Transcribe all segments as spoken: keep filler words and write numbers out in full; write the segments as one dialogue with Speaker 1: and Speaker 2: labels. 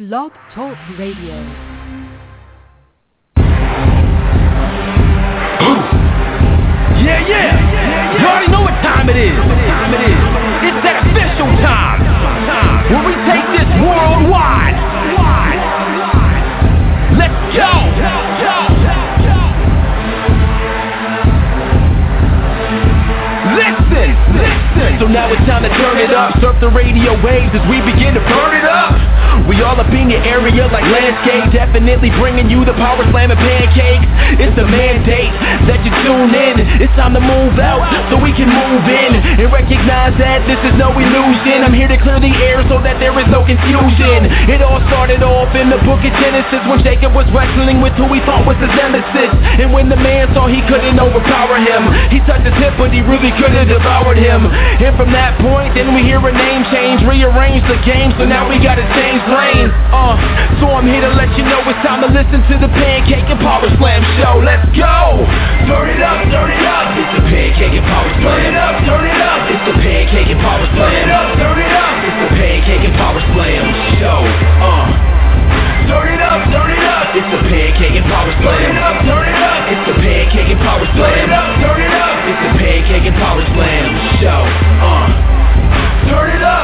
Speaker 1: Blog Talk Radio.
Speaker 2: Yeah, yeah, you already know what time it is. What time it is. It's that official time, where we take this worldwide. Let's go. Listen, listen. So now it's time to turn it up. Surf the radio waves as we begin to burn it up. We all up in your area like landscape, definitely bringing you the power slam and pancakes. It's a mandate that you tune in. It's time to move out so we can move in and recognize that this is no illusion. I'm here to clear the air so that there is no confusion. It all started off in the book of Genesis when Jacob was wrestling with who he thought was his nemesis. And when the man saw he couldn't overpower him, he touched his hip but he really could have devoured him. And from that point then we hear a name change, rearrange the game, so now we gotta change lanes. Uh, so I'm here to let you know it's time to listen to the Pancake and Power Slam show. Let's go! Turn it up, turn it up. It's the Pancake and Power Slam. Turn it up, turn it up. It's the Pancake and Power Slam. Turn it up, turn it up. It's the Pancake and Power Slam show. Uh, turn it up, turn it up. It's the Pancake and Power Slam. Turn it up, turn it up. It's the Pancake and Power Slam. Turn it up, turn it up. It's the Pancake and Power Slam show. Uh, turn it up.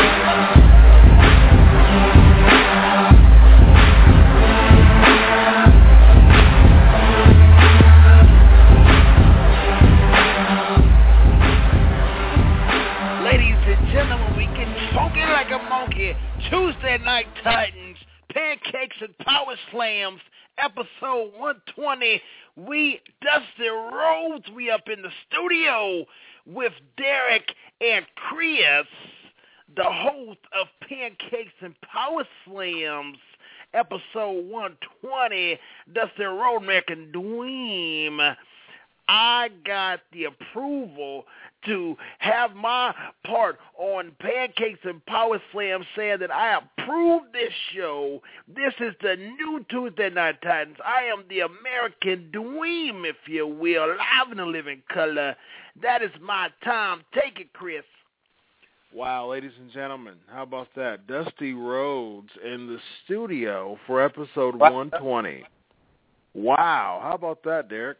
Speaker 3: Like a monkey, Tuesday Night Titans, Pancakes and Power Slams, episode one twenty. We Dusty Rhodes, we up in the studio with Derek and Chris, the host of Pancakes and Power Slams, episode one twenty, Dusty Rhodes, American Dream. I got the approval to have my part on Pancakes and Power Slam saying that I approve this show. This is the new Tuesday Night Titans. I am the American Dream, if you will, live in the living color. That is my time. Take it, Chris.
Speaker 4: Wow, ladies and gentlemen, how about that? Dusty Rhodes in the studio for episode one twenty. Wow, how about that, Derek?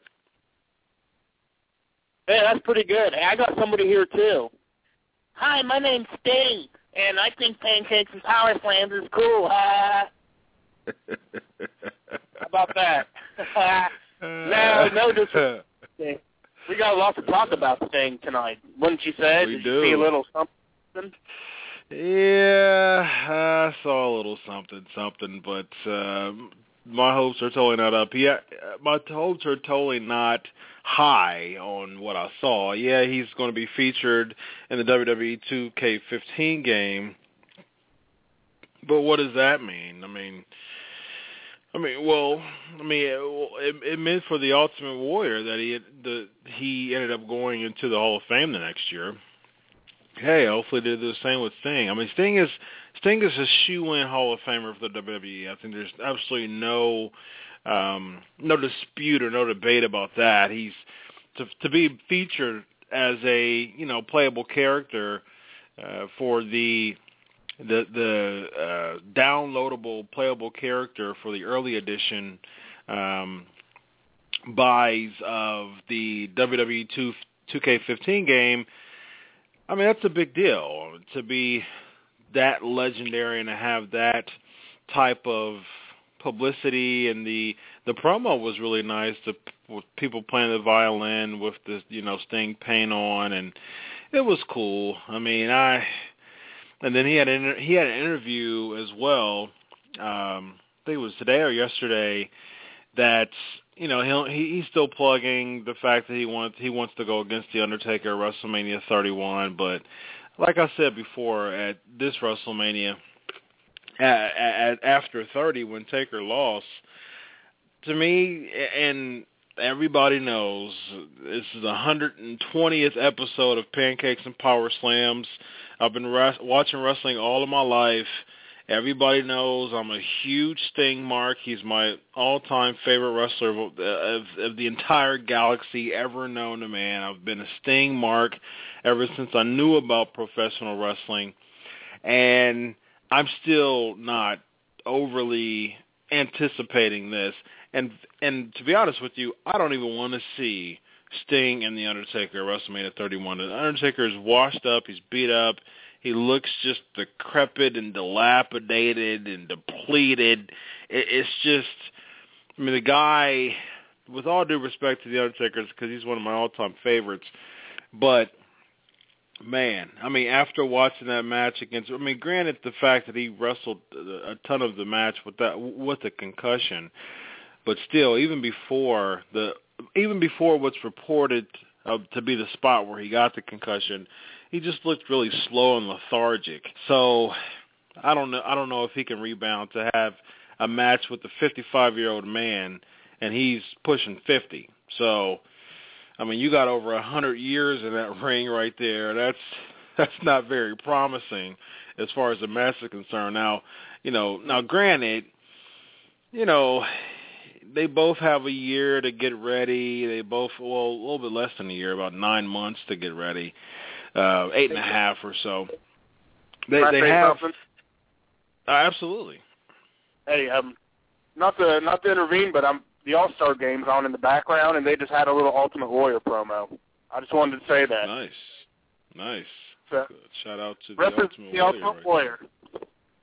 Speaker 5: Hey, that's pretty good. Hey, I got somebody here, too. Hi, my name's Steve, and I think Pancakes and Power Slams is cool. Uh, how about that? no, no, just we got a lot to talk about Sting tonight. Wouldn't you say?
Speaker 4: We
Speaker 5: Did
Speaker 4: do.
Speaker 5: you see a little something?
Speaker 4: Yeah, I saw a little something, something, but uh, my hopes are totally not up. Yeah, my hopes are totally not high on what I saw. Yeah, he's going to be featured in the W W E two K fifteen game, but what does that mean? I mean, I mean, well, I mean, it, it meant for the Ultimate Warrior that he the he ended up going into the Hall of Fame the next year. Hey, hopefully they do the same with Sting. I mean, Sting is Sting is a shoe-in Hall of Famer for the W W E. I think there's absolutely no um, no dispute or no debate about that. He's to to be featured as a you know playable character uh, for the the the uh, downloadable playable character for the early edition um, buys of the W W E two K fifteen game. I mean, that's a big deal to be that legendary and to have that type of publicity, and the the promo was really nice. The with people playing the violin with the you know Sting paint on, and it was cool. I mean, I and then he had an, he had an interview as well. Um, I think it was today or yesterday that. You know, he'll, he he's still plugging the fact that he wants he wants to go against The Undertaker at WrestleMania thirty-one. But like I said before, at this WrestleMania, at, at, after thirty, when Taker lost, to me, and everybody knows, this is the one hundred twentieth episode of Pancakes and Power Slams. I've been res- watching wrestling all of my life. Everybody knows I'm a huge Sting mark. He's my all-time favorite wrestler of, of, of the entire galaxy ever known to man. I've been a Sting mark ever since I knew about professional wrestling. And I'm still not overly anticipating this. And and to be honest with you, I don't even want to see Sting and The Undertaker at WrestleMania thirty-one. The Undertaker is washed up. He's beat up. He looks just decrepit and dilapidated and depleted. It, it's just, I mean, the guy, with all due respect to The Undertaker, because he's one of my all-time favorites, but, man, I mean, after watching that match against, I mean, granted the fact that he wrestled a ton of the match with that, with a concussion, but still, even before the, even before what's reported uh, to be the spot where he got the concussion, he just looked really slow and lethargic. So I don't know. I don't know if he can rebound to have a match with a fifty-five-year-old man, and he's pushing fifty. So, I mean, you got over a hundred years in that ring right there. That's that's not very promising as far as the match is concerned. Now, you know, now granted, you know, they both have a year to get ready. They both, well, a little bit less than a year, about nine months to get ready, uh, eight and a half or so. They,
Speaker 5: Can I
Speaker 4: they
Speaker 5: say
Speaker 4: have
Speaker 5: something?
Speaker 4: Uh, absolutely.
Speaker 5: Hey, um, not to not to intervene, but I'm the All-Star Game's on in the background, and they just had a little Ultimate Warrior promo. I just wanted to say that.
Speaker 4: Nice, nice.
Speaker 5: So,
Speaker 4: Good. Shout out to the
Speaker 5: rest of
Speaker 4: Ultimate
Speaker 5: the
Speaker 4: Warrior.
Speaker 5: Ultimate
Speaker 4: right
Speaker 5: Warrior.
Speaker 4: there.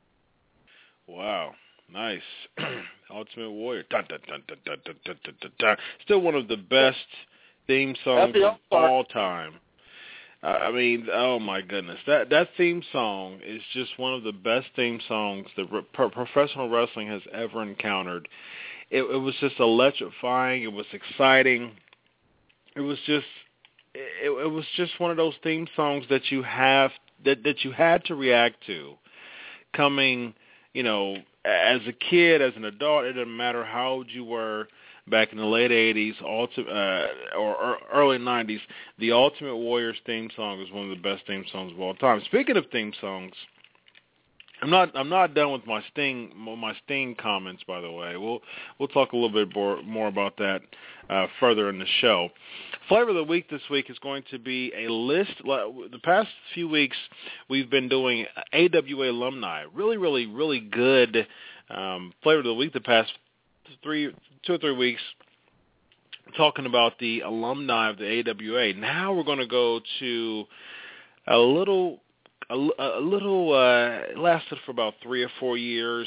Speaker 4: Wow, nice. Ultimate Warrior. Dun, dun, dun, dun, dun, dun, dun, dun, dun, dun. Still one of the best theme songs
Speaker 5: the
Speaker 4: of
Speaker 5: All-Star.
Speaker 4: all time. Uh, I mean, oh my goodness, that that theme song is just one of the best theme songs that re- pro- professional wrestling has ever encountered. It, it was just electrifying. It was exciting. It was just, it, it was just one of those theme songs that you have that that you had to react to, coming, you know, as a kid, as an adult. It didn't matter how old you were. Back in the late eighties, ulti- uh, or, or early nineties, the Ultimate Warrior's theme song is one of the best theme songs of all time. Speaking of theme songs, I'm not I'm not done with my Sting my Sting comments. By the way, we'll we'll talk a little bit more, more about that uh, further in the show. Flavor of the week this week is going to be a list. The past few weeks, we've been doing A W A alumni. Really, really, really good um, flavor of the week. The past three, two or three weeks, talking about the alumni of the A W A. Now we're going to go to a little, a, a little, uh, it lasted for about three or four years,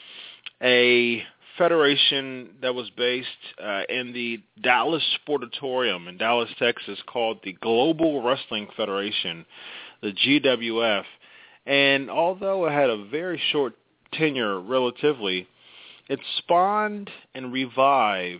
Speaker 4: a federation that was based uh, in the Dallas Sportatorium in Dallas, Texas, called the Global Wrestling Federation, the G W F. And although it had a very short tenure relatively, it spawned and revived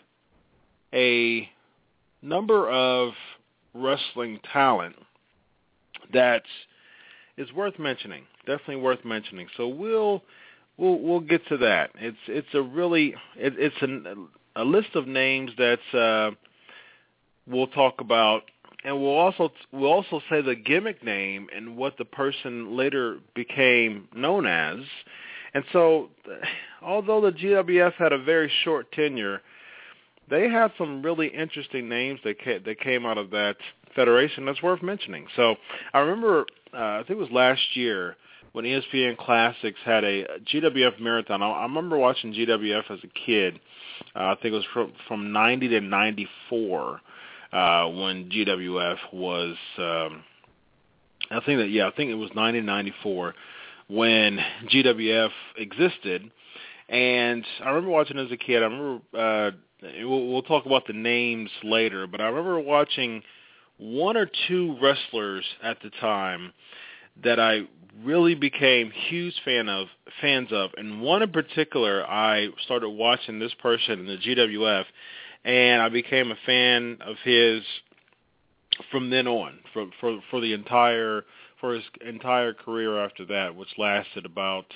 Speaker 4: a number of wrestling talent that is worth mentioning. Definitely worth mentioning. So we'll we'll we'll get to that. It's it's a really it, it's an, a list of names that's uh, we'll talk about, and we'll also we'll also say the gimmick name and what the person later became known as. And so, although the G W F had a very short tenure, they had some really interesting names that came, that came out of that federation that's worth mentioning. So I remember, uh, I think it was last year, when E S P N Classics had a G W F marathon. I, I remember watching G W F as a kid. Uh, I think it was from, from ninety to ninety-four uh, when G W F was, um, I think that, yeah, I think it was ninety to ninety-four. When G W F existed, and I remember watching as a kid. I remember uh, we'll, we'll talk about the names later, but I remember watching one or two wrestlers at the time that I really became huge fan of fans of, and one in particular, I started watching this person in the G W F, and I became a fan of his from then on, for for for the entire. for his entire career after that, which lasted about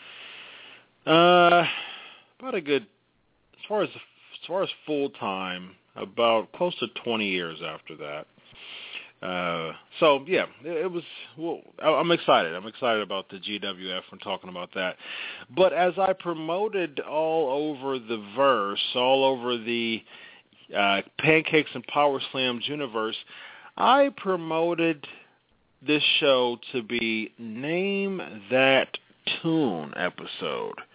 Speaker 4: uh, about a good, as far as as far as full time, about close to twenty years after that. Uh, so yeah, it, it was. Well, I'm excited. I'm excited about the G W F and talking about that. But as I promoted all over the verse, all over the uh, Pancakes and Power Slams universe, I promoted this show to be Name That Tune episode.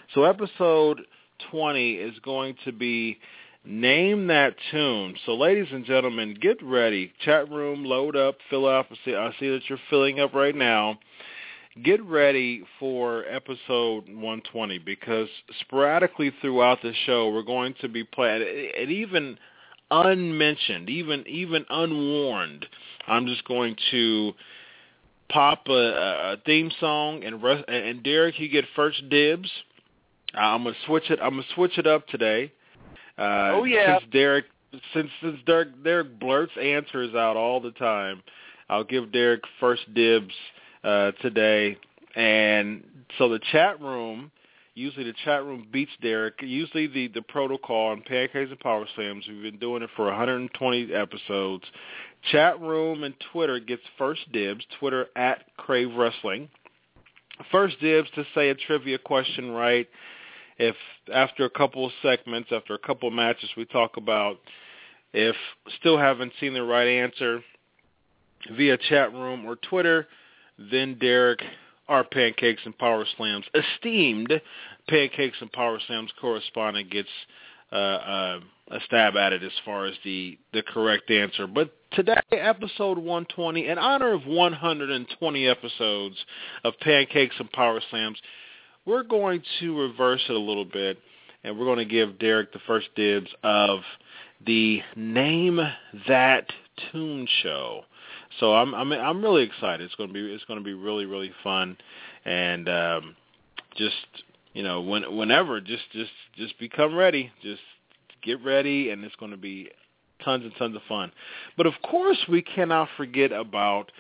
Speaker 4: So episode twenty is going to be Name That Tune. So ladies and gentlemen, get ready. Chat room, load up, fill up. I see, I see that you're filling up right now. Get ready for episode one twenty because sporadically throughout the show we're going to be playing, and even unmentioned, even even unwarned, I'm just going to pop a, a theme song, and and Derek, you get first dibs. I'm gonna switch it. I'm gonna switch it up today. Uh,
Speaker 5: oh yeah.
Speaker 4: Since Derek, since since Derek, Derek blurts answers out all the time, I'll give Derek first dibs uh, today. And so the chat room, usually the chat room beats Derek. Usually the, the protocol on Pancakes and Power Slams, we've been doing it for one hundred twenty episodes. Chat room and Twitter gets first dibs. Twitter at Crave Wrestling. First dibs to say a trivia question right. If after a couple of segments, after a couple of matches we talk about, if still haven't seen the right answer via chat room or Twitter, then Derek, our Pancakes and Power Slams esteemed Pancakes and Power Slams correspondent, gets uh, uh, a stab at it as far as the, the correct answer. But today, episode one twenty, in honor of one hundred twenty episodes of Pancakes and Power Slams, we're going to reverse it a little bit, and we're going to give Derek the first dibs of the Name That Tune show. So I'm I'm I'm really excited. It's going to be it's going to be really really fun, and um, just you know when whenever just just just become ready. Just get ready, and it's going to be tons and tons of fun. But of course, we cannot forget about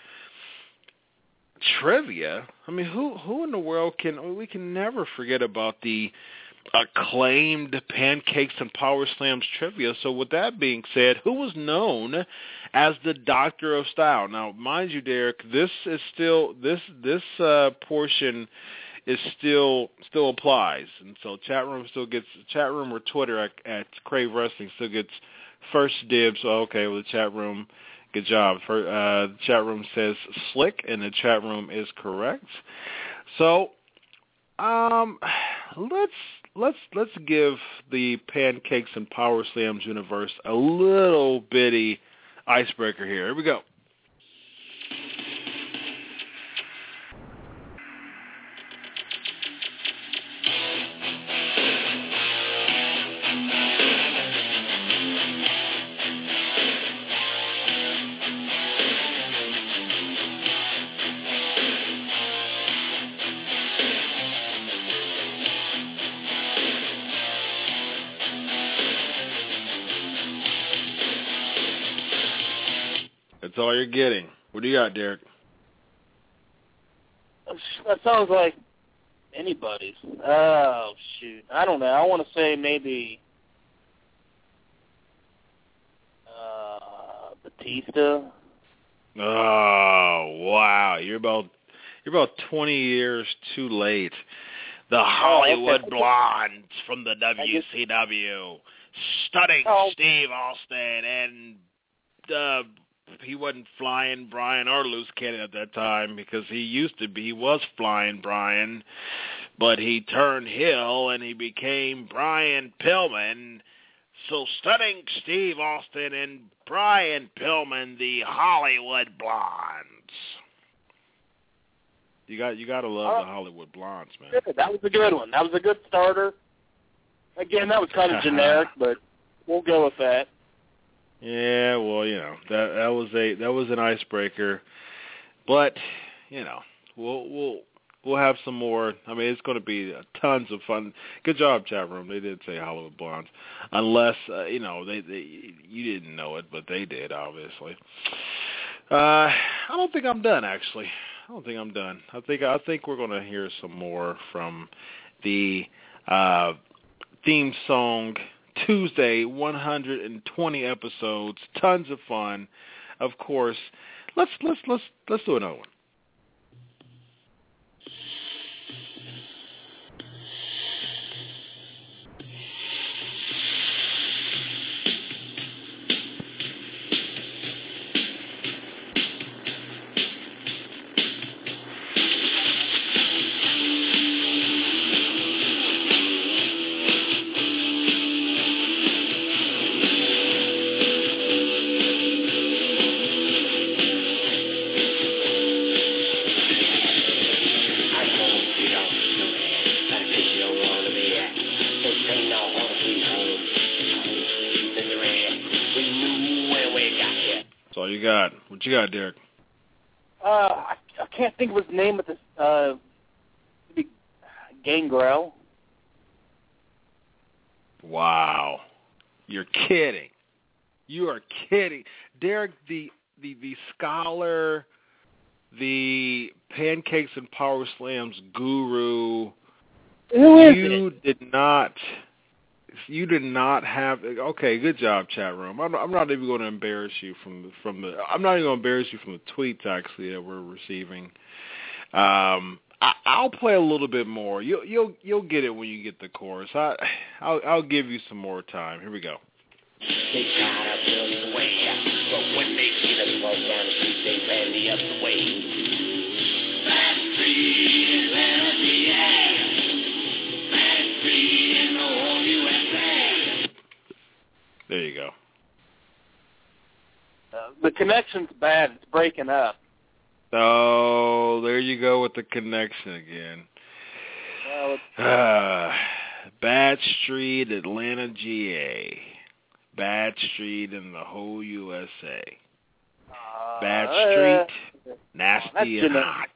Speaker 4: trivia. I mean, who who in the world can? We can never forget about the acclaimed Pancakes and Power Slams trivia. So with that being said, who was known as the Doctor of Style? Now, mind you, Derek, this is still this this uh, portion is still still applies, and so chat room still gets chat room or Twitter at, at Crave Wrestling still gets first dibs. So okay, well the chat room. Good job. For, uh, the chat room says slick, and the chat room is correct. So, um, let's let's let's give the Pancakes and Power Slams universe a little bitty icebreaker here. Here we go. That's all you're getting. What do you got, Derek?
Speaker 5: That sounds like anybody's. Oh, shoot. I don't know. I want to say maybe uh, Batista.
Speaker 4: Oh, wow. You're about you're about twenty years too late. The Hollywood
Speaker 5: oh, okay.
Speaker 4: Blondes from the W C W. Stunning
Speaker 5: oh.
Speaker 4: Steve Austin, and uh, he wasn't Flying Brian or Loose Cannon at that time because he used to be. He was Flying Brian, but he turned heel and he became Brian Pillman. So Stunning Steve Austin and Brian Pillman, the Hollywood Blondes. You got you got to love oh. the Hollywood Blondes, man.
Speaker 5: Good. That was a good one. That was a good starter. Again, that was kind of generic, but we'll go with that.
Speaker 4: Yeah, well, you know, that that was a that was an icebreaker. But, you know, we'll we'll we'll have some more. I mean, it's going to be tons of fun. Good job, chat room. They did say Hollywood Blondes, unless uh, you know they, they you didn't know it, but they did, obviously. Uh, I don't think I'm done. Actually, I don't think I'm done. I think I think we're going to hear some more from the uh, theme song. Tuesday, one hundred twenty episodes, tons of fun. Of course, let's let's let's let's do another one. all you got. What you got, Derek?
Speaker 5: Uh, I, I can't think of his name at this. Uh, maybe Gangrel.
Speaker 4: Wow, you're kidding. You are kidding, Derek. The the the scholar, the Pancakes and Power Slams guru.
Speaker 5: Who is
Speaker 4: you
Speaker 5: it?
Speaker 4: did not. You did not have. Okay, good job, chat room. I'm, I'm not even going to embarrass you from the, from the. I'm not even going to embarrass you from the tweets actually that we're receiving. Um, I, I'll play a little bit more. You'll you'll you'll get it when you get the chorus. I I'll, I'll give you some more time. Here we go.
Speaker 1: They try to build the way, but when they see the smoke down the street, they ran the other way. Bad Street is energy, yeah. Bad Street in the whole U S A.
Speaker 4: There you go.
Speaker 5: Uh, the connection's bad. It's breaking up.
Speaker 4: Oh, there you go with the connection again.
Speaker 5: Well, it's,
Speaker 4: Uh, Bad Street, Atlanta, G A. Bad Street in the whole U S A.
Speaker 5: uh,
Speaker 4: Bad
Speaker 5: uh,
Speaker 4: Street, nasty
Speaker 5: that's
Speaker 4: and
Speaker 5: generic.
Speaker 4: hot.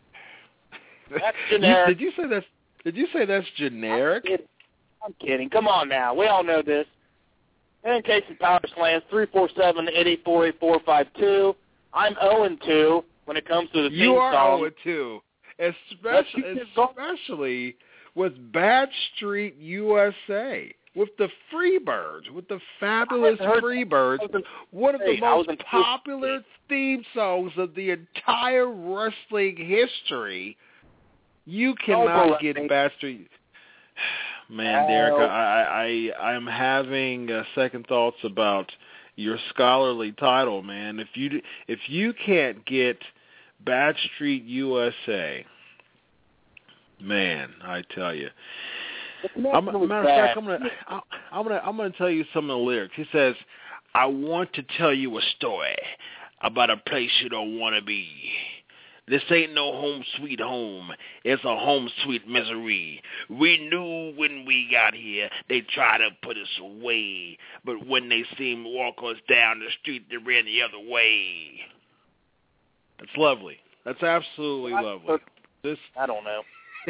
Speaker 5: That's
Speaker 4: You-
Speaker 5: generic.
Speaker 4: did you say that's? Did you say that's generic?
Speaker 5: I'm kidding. I'm kidding. Come on now. We all know this. Pancakes and Power Slams, three four seven, eight eight four, eight four five two. I'm oh and two when it comes to the
Speaker 4: You
Speaker 5: theme
Speaker 4: are
Speaker 5: song.
Speaker 4: oh and two,
Speaker 5: Let's
Speaker 4: especially
Speaker 5: keep this going.
Speaker 4: especially with Bad Street U S A, with the Freebirds, with the fabulous
Speaker 5: I haven't heard
Speaker 4: Freebirds,
Speaker 5: that. I was
Speaker 4: one of the
Speaker 5: Hey, I was
Speaker 4: most
Speaker 5: in-
Speaker 4: popular theme songs of the entire wrestling history. You cannot
Speaker 5: Oh,
Speaker 4: get
Speaker 5: boy.
Speaker 4: Bad Street. Man,
Speaker 5: Oh.
Speaker 4: Derek, I, I, I'm having uh, second thoughts about your scholarly title, man. If you if you can't get Bad Street U S A, man, I tell you.
Speaker 5: The connection
Speaker 4: I'm,
Speaker 5: was
Speaker 4: matter of
Speaker 5: bad.
Speaker 4: fact, I'm gonna I, I'm gonna I'm gonna tell you some of the lyrics. He says, "I want to tell you a story about a place you don't want to be. This ain't no home sweet home. It's a home sweet misery. We knew when we got here they tried to put us away, but when they seen walk us down the street, they ran the other way." That's lovely. That's absolutely
Speaker 5: I-
Speaker 4: lovely. This
Speaker 5: I don't know.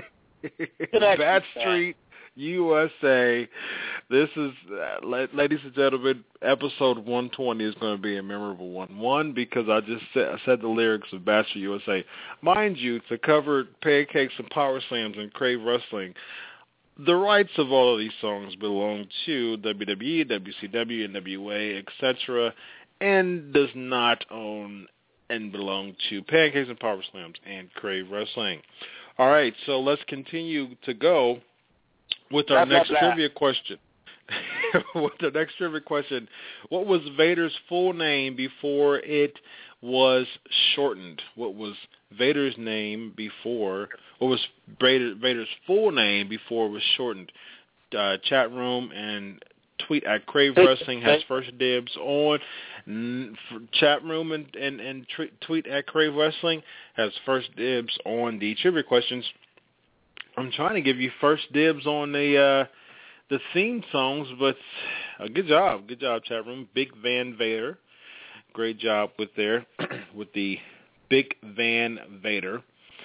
Speaker 4: Bad Street U S A. This is, uh, la- ladies and gentlemen, episode one twenty is going to be a memorable one. One, because I just said, I said the lyrics of Bad Street U S A. Mind you, to cover Pancakes and Power Slams and Crave Wrestling, the rights of all of these songs belong to W W E, W C W, N W A, et cetera, and does not own and belong to Pancakes and Power Slams and Crave Wrestling. All right, so let's continue to go with our
Speaker 5: Blah,
Speaker 4: next
Speaker 5: blah, blah.
Speaker 4: trivia question. With the next trivia question, what was Vader's full name before it was shortened? What was Vader's name before? What was Vader, Vader's full name before it was shortened? Uh, chat room and tweet at Crave Wrestling has first dibs on. N- chat room and and, and t- tweet at Crave Wrestling has first dibs on the trivia questions. I'm trying to give you first dibs on the uh, the theme songs, but uh, good job, good job, chat room. Big Van Vader, great job with there with the Big Van Vader.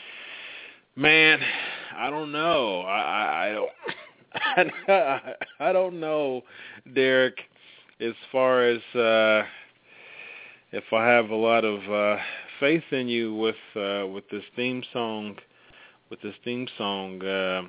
Speaker 4: Man, I don't know. I, I, I don't. I, I don't know, Derek, as far as uh, if I have a lot of uh, faith in you with uh, with this theme song, with this theme song, uh,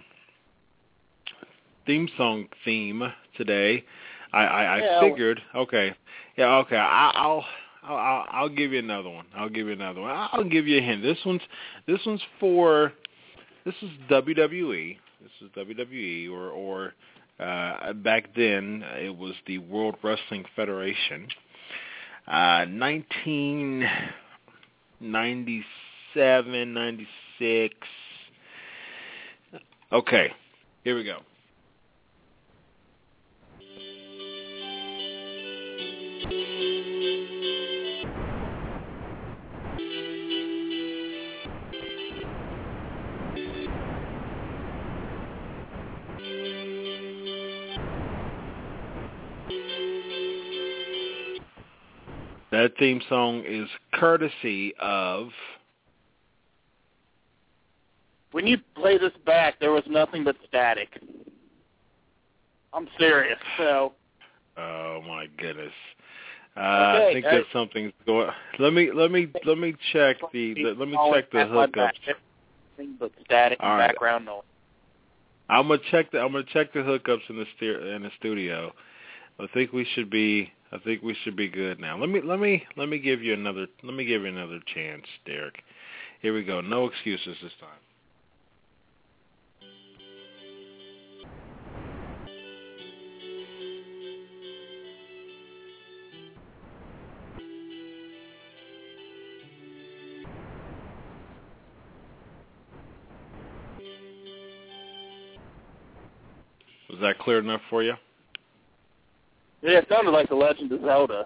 Speaker 4: theme song theme today. I, I, I
Speaker 5: Yeah.
Speaker 4: figured, okay, yeah, okay, I, I'll. I'll, I'll give you another one. I'll give you another one. I'll give you a hint. This one's this one's for this is W W E. This is W W E, or, or uh, back then it was the World Wrestling Federation. Uh, nineteen ninety-seven, ninety-six. Okay, here we go. That theme song is courtesy of...
Speaker 5: When you play this back, there was nothing but static. I'm serious, so...
Speaker 4: Oh, my goodness. Uh,
Speaker 5: okay,
Speaker 4: I think
Speaker 5: guys.
Speaker 4: that something's going... Let me, let me, let me check the, the let me check the hookups.
Speaker 5: Nothing but static and
Speaker 4: All right.
Speaker 5: background noise.
Speaker 4: I'm gonna check the I'm gonna check the hookups in the steer, in the studio. I think we should be I think we should be good now. Let me let me let me give you another let me give you another chance, Derek. Here we go. No excuses this time. Was that clear enough for you?
Speaker 5: Yeah, it sounded like The Legend of Zelda.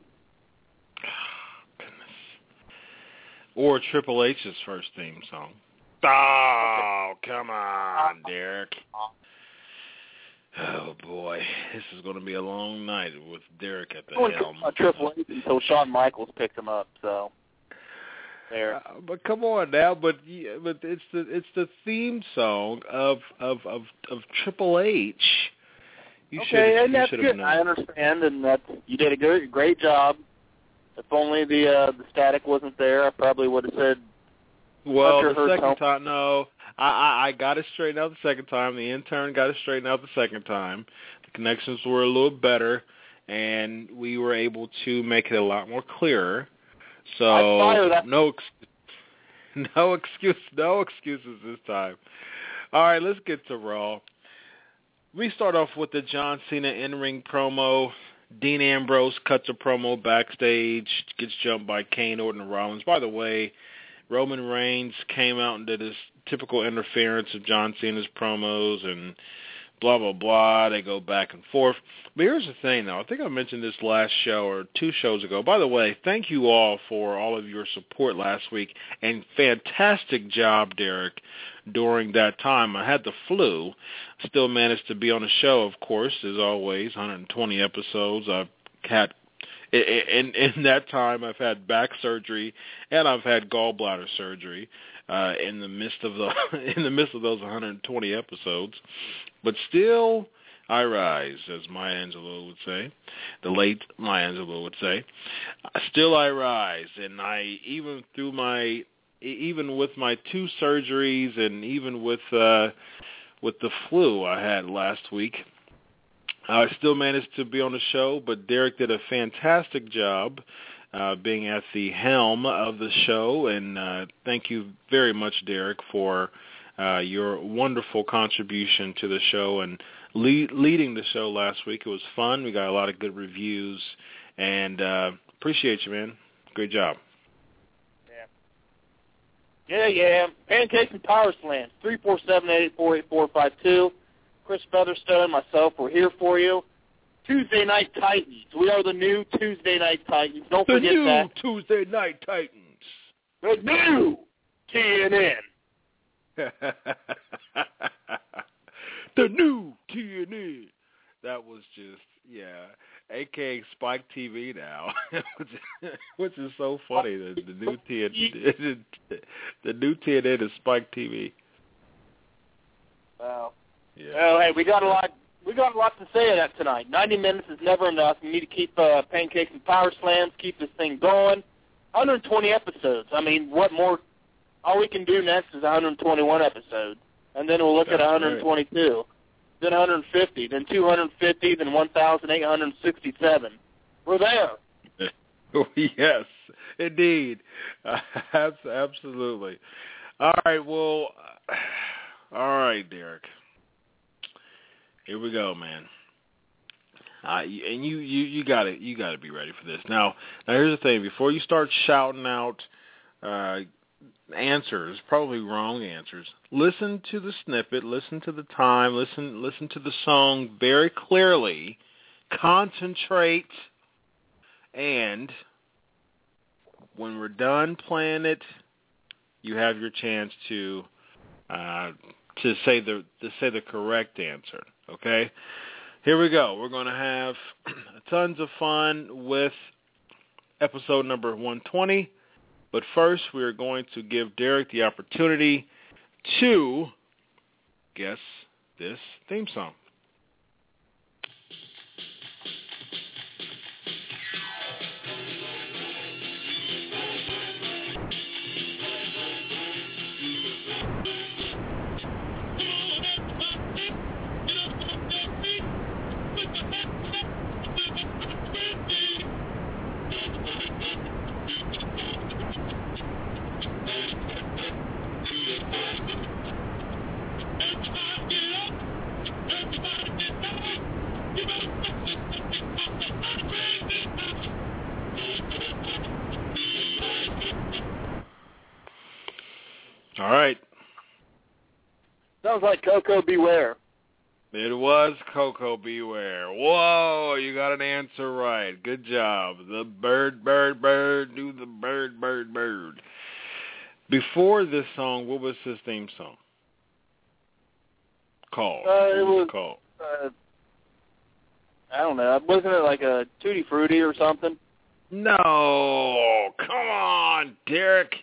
Speaker 4: Oh, goodness. Or Triple H's first theme song. Oh, come on, Derek. Oh, boy. This is going to be a long night with Derek at the helm.
Speaker 5: Uh, Triple H until Shawn Michaels picked him up, so... There.
Speaker 4: Uh, but come on now, but yeah, but it's the it's the theme song of of of, of Triple H. You
Speaker 5: okay, and
Speaker 4: you
Speaker 5: that's good.
Speaker 4: known.
Speaker 5: I understand, and that you did a good, great job. If only the uh, the static wasn't there, I probably would have said.
Speaker 4: Well,
Speaker 5: Hunter
Speaker 4: the second
Speaker 5: tone.
Speaker 4: time, no, I, I I got it straightened out the second time. The intern got it straightened out the second time. The connections were a little better, and we were able to make it a lot more clearer. So no, ex- no excuse, no excuses this time. All right, let's get to Raw. We start off with the John Cena in-ring promo. Dean Ambrose cuts a promo backstage, gets jumped by Kane, Orton, and Rollins. By the way, Roman Reigns came out and did his typical interference of John Cena's promos and blah, blah, blah. They go back and forth. But here's the thing, though. I think I mentioned this last show or two shows ago. By the way, thank you all for all of your support last week. And fantastic job, Derek, during that time. I had the flu. Still managed to be on the show, of course, as always. one hundred twenty episodes. I've had... In, in that time, I've had back surgery and I've had gallbladder surgery uh, in the midst of the in the midst of those one hundred twenty episodes. But still, I rise, as Maya Angelou would say, the late Maya Angelou would say. Still, I rise, and I even through my even with my two surgeries and even with uh, with the flu I had last week. I still managed to be on the show, but Derek did a fantastic job uh, being at the helm of the show, and uh, thank you very much, Derek, for uh, your wonderful contribution to the show and lead, leading the show last week. It was fun. We got a lot of good reviews, and uh, appreciate you, man. Great job.
Speaker 5: Yeah, yeah, yeah. Pancakes and Power Slams, three four seven, eight four eight four five two. Chris Featherstone and myself, we're here for you. Tuesday Night Titans. We are the new Tuesday Night Titans. Don't
Speaker 4: the
Speaker 5: forget
Speaker 4: new
Speaker 5: that.
Speaker 4: Tuesday Night Titans.
Speaker 5: The new T N N.
Speaker 4: The new T N N. That was just, yeah, A K A Spike T V now, which, which is so funny. The, the new T N N, the new T N N is Spike T V.
Speaker 5: Wow.
Speaker 4: Yeah.
Speaker 5: Well, hey, we got a lot. We got a lot to say of that tonight. Ninety minutes is never enough. We need to keep uh, Pancakes and Power Slams, keep this thing going. one hundred twenty episodes. I mean, what more? All we can do next is one hundred twenty-one episodes, and then we'll look
Speaker 4: That's
Speaker 5: at one hundred twenty-two, right. Then one hundred fifty, then two hundred fifty, then one thousand eight hundred sixty-seven. We're there.
Speaker 4: Yes, indeed. Uh, absolutely. All right. Well. All right, Derek. Here we go, man. Uh, and you, you, you got to you got to be ready for this. Now, now here's the thing. Before you start shouting out uh, answers, probably wrong answers, listen to the snippet, listen to the time, listen listen to the song very clearly, concentrate, and when we're done playing it, you have your chance to uh, to say the to say the correct answer. Okay, here we go. We're going to have tons of fun with episode number one twenty. But first, we are going to give Derek the opportunity to guess this theme song. All right.
Speaker 5: Sounds like Coco Beware.
Speaker 4: It was Coco Beware. Whoa, you got an answer right. Good job. The bird, bird, bird, do the bird, bird, bird. Before this song, what was his theme song called?
Speaker 5: Uh, it
Speaker 4: what was
Speaker 5: was
Speaker 4: it called?
Speaker 5: Uh, I don't know. Wasn't it like a Tutti Frutti or something?
Speaker 4: No. Come on, Derek.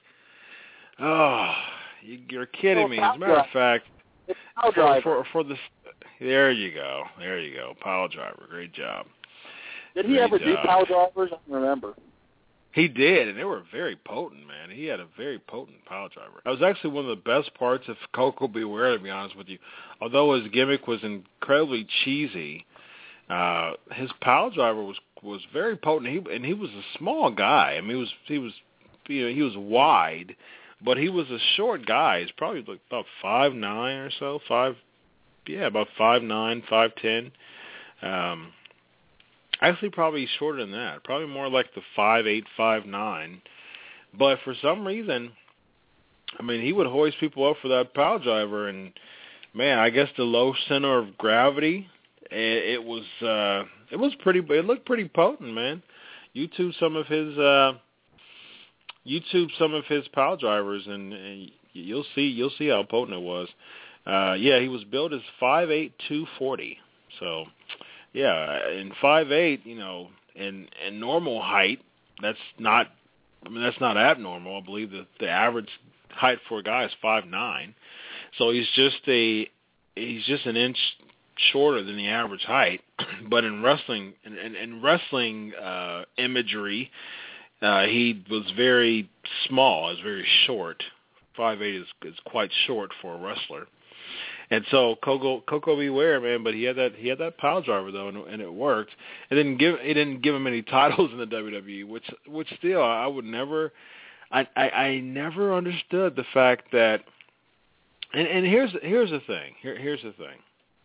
Speaker 4: Oh, you, you're kidding
Speaker 5: Oh,
Speaker 4: me. As a matter of fact,
Speaker 5: it's Pile
Speaker 4: for,
Speaker 5: Driver.
Speaker 4: for, for the... There you go. There you go. Pile Driver. Great job.
Speaker 5: Did he
Speaker 4: Great
Speaker 5: ever
Speaker 4: job.
Speaker 5: do Pile Drivers? I don't remember.
Speaker 4: He did, and they were very potent, man. He had a very potent pile driver. That was actually one of the best parts of Coco Beware, to be honest with you. Although his gimmick was incredibly cheesy, uh, his pile driver was was very potent. He and he was a small guy. I mean, he was he was you know he was wide, but he was a short guy. He's probably like about five nine or so, five yeah, about five nine, five ten. Um, Actually, probably shorter than that. Probably more like the five eight, five nine. But for some reason, I mean, he would hoist people up for that pile driver, and man, I guess the low center of gravity, it, it was uh, it was pretty. It looked pretty potent, man. YouTube some of his uh, YouTube some of his pile drivers, and, and you'll see you'll see how potent it was. Uh, yeah, he was billed as five eight, two forty. So. Yeah, in five eight, you know, in in normal height, that's not. I mean, that's not abnormal. I believe that the average height for a guy is five nine, so he's just a he's just an inch shorter than the average height. But in wrestling, in, in, in wrestling uh, imagery, uh, he was very small. Is very short. five eight is is quite short for a wrestler. And so Coco Coco Beware, man, but he had that he had that pile driver though, and, and it worked. It didn't give it didn't give him any titles in the W W E, which which still I would never, I I, I never understood the fact that. And, and here's here's the thing. Here here's the thing.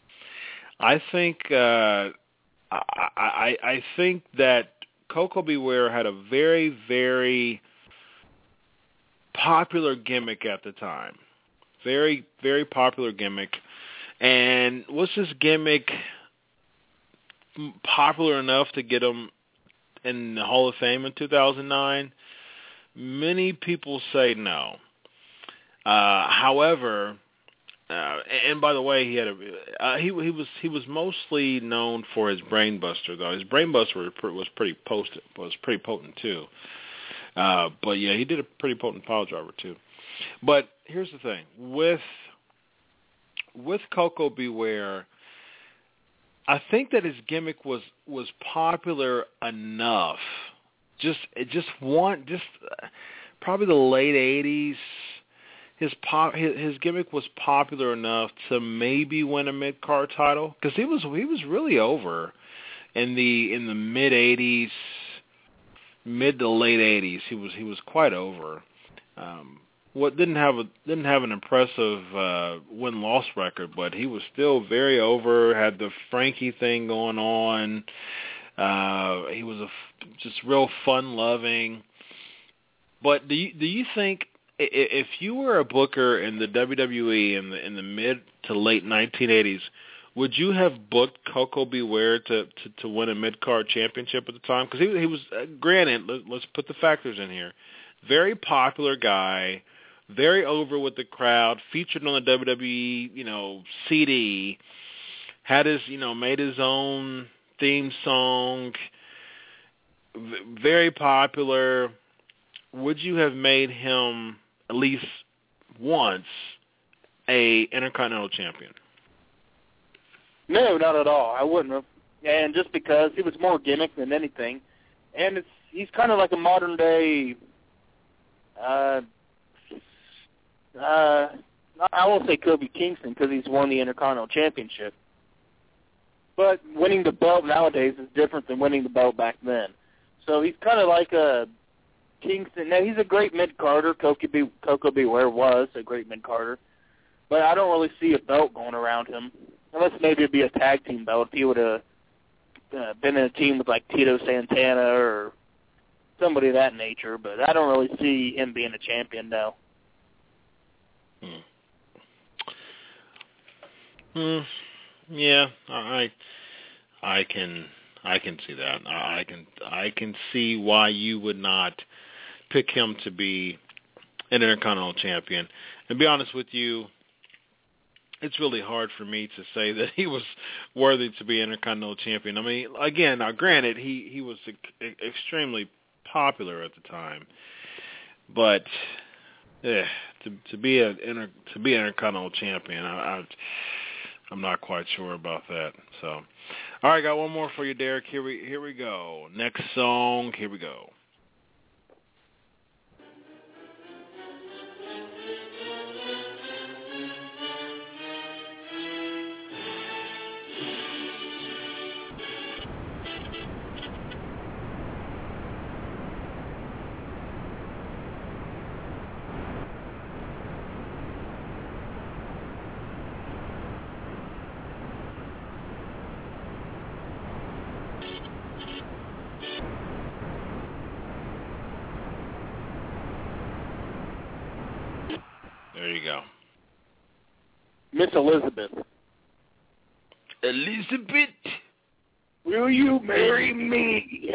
Speaker 4: I think uh, I, I I think that Coco Beware had a very very popular gimmick at the time. Very, very popular gimmick. And was this gimmick popular enough to get him in the Hall of Fame in two thousand nine? Many people say no. Uh, however, uh, and by the way, he had a uh, he he was he was mostly known for his Brainbuster though. His Brainbuster was pretty potent was pretty potent too. Uh, but yeah, he did a pretty potent pile driver too. But here's the thing. With with Coco Beware, I think that his gimmick was, was popular enough. Just it just one just uh, probably the late eighties. His pop his, his gimmick was popular enough to maybe win a mid card title because he was he was really over in the in the mid eighties, mid to late eighties. He was he was quite over. Um, What didn't have a didn't have an impressive uh, win loss record, but he was still very over. Had the Frankie thing going on. Uh, he was a f- just real fun loving. But do you do you think if you were a booker in the W W E in the in the mid to late nineteen eighties, would you have booked Coco Beware to, to, to win a mid card championship at the time? Because he he was uh, granted. Let, let's put the factors in here. Very popular guy. Very over with the crowd, featured on the W W E, you know, C D, had his, you know, made his own theme song. v- very popular. Would you have made him at least once a Intercontinental Champion?
Speaker 5: No, not at all. I wouldn't have. And just because he was more gimmick than anything. And it's he's kind of like a modern day, uh, uh, I won't say Kofi Kingston because he's won the Intercontinental Championship. But winning the belt nowadays is different than winning the belt back then. So he's kind of like a Kingston. Now, he's a great mid-carder. Coco, Be- Coco Beware was a great mid-carder. But I don't really see a belt going around him. Unless maybe it'd be a tag team belt if he would have uh, been in a team with like Tito Santana or somebody of that nature. But I don't really see him being a champion now.
Speaker 4: Hmm. Hmm. Yeah, I, I can, I can see that. I can, I can see why you would not pick him to be an Intercontinental Champion. And be honest with you, it's really hard for me to say that he was worthy to be Intercontinental Champion. I mean, again, now granted, he he was e- extremely popular at the time, but eh, to to be a inter, to be an Intercontinental Champion, I. I I'm not quite sure about that. So, all right, got one more for you, Derek. Here we here we go. Next song. Here we go. There you go.
Speaker 5: Miss Elizabeth.
Speaker 4: Elizabeth.
Speaker 5: Will you marry me?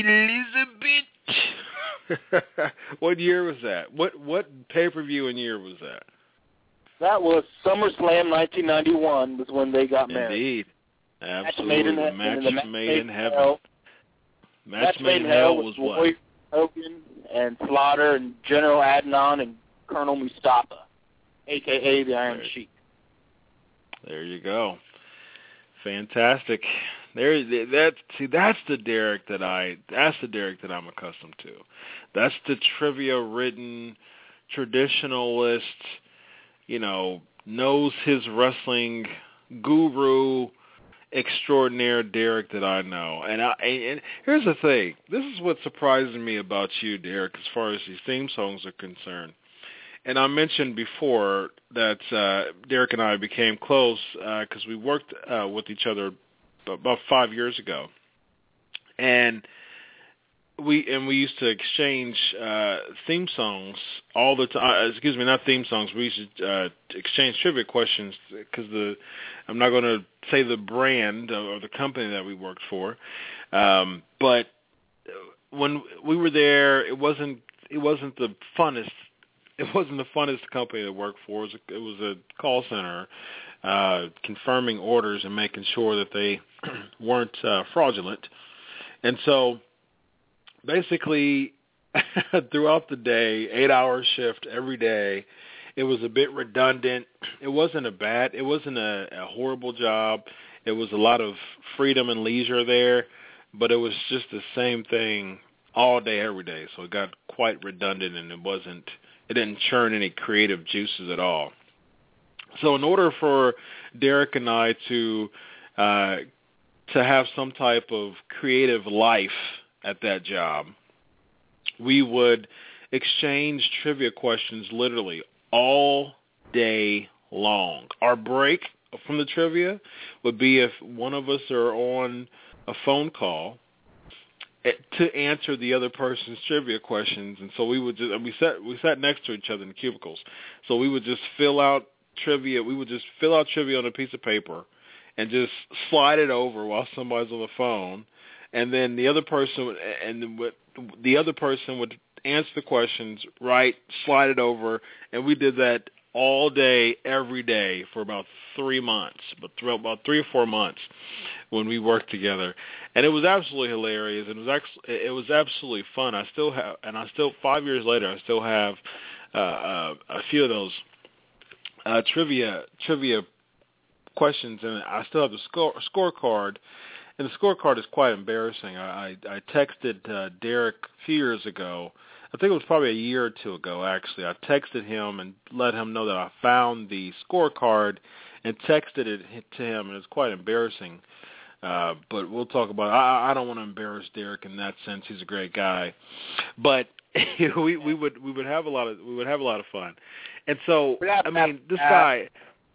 Speaker 4: Elizabeth. What year was that? What what pay-per-view and year was that?
Speaker 5: That was SummerSlam nineteen ninety-one was when they got married.
Speaker 4: Indeed. Absolutely.
Speaker 5: Match made in,
Speaker 4: match,
Speaker 5: in the match
Speaker 4: made in heaven.
Speaker 5: Hell.
Speaker 4: Match,
Speaker 5: match
Speaker 4: made in hell was what?
Speaker 5: Roy Hogan and Slaughter and General Adnan and Colonel Mustafa, a k a the Iron
Speaker 4: there,
Speaker 5: Sheik.
Speaker 4: There you go. Fantastic. There, that see, that's the Derek that I. That's the Derek that I'm accustomed to. That's the trivia-ridden, traditionalist. You know, knows his wrestling guru extraordinaire Derek that I know. And I. And here's the thing. This is what surprises me about you, Derek, as far as these theme songs are concerned. And I mentioned before that uh, Derek and I became close because uh, we worked uh, with each other about five years ago, and we and we used to exchange uh, theme songs all the time. Excuse me, not theme songs. We used to uh, exchange trivia questions because the I'm not going to say the brand or the company that we worked for, um, but when we were there, it wasn't it wasn't the funnest. It wasn't the funnest company to work for. It was a, it was a call center uh, confirming orders and making sure that they weren't uh, fraudulent. And so basically throughout the day, eight-hour shift every day, it was a bit redundant. It wasn't a bad, it wasn't a, a horrible job. It was a lot of freedom and leisure there, but it was just the same thing all day, every day. So it got quite redundant, and it wasn't, it didn't churn any creative juices at all. So in order for Derek and I to uh, to have some type of creative life at that job, we would exchange trivia questions literally all day long. Our break from the trivia would be if one of us are on a phone call to answer the other person's trivia questions, and so we would just we sat we sat next to each other in cubicles. So we would just fill out trivia. We would just fill out trivia on a piece of paper and just slide it over while somebody's on the phone, and then the other person would, and then the other person would answer the questions, right, slide it over, and we did that all day, every day for about three months, but throughout about three or four months when we worked together, and it was absolutely hilarious. And it was actually, it was absolutely fun. I still have, and I still five years later, I still have uh, uh, a few of those uh, trivia trivia questions, and I still have the score scorecard. And the scorecard is quite embarrassing. I, I, I texted uh, Derek a few years ago. I think it was probably a year or two ago, actually. I texted him and let him know that I found the scorecard and texted it to him, and it's quite embarrassing. Uh, but we'll talk about it. I, I don't want to embarrass Derek in that sense. He's a great guy. But we, we would we would have a lot of we would have a lot of fun. And so, I mean, this guy.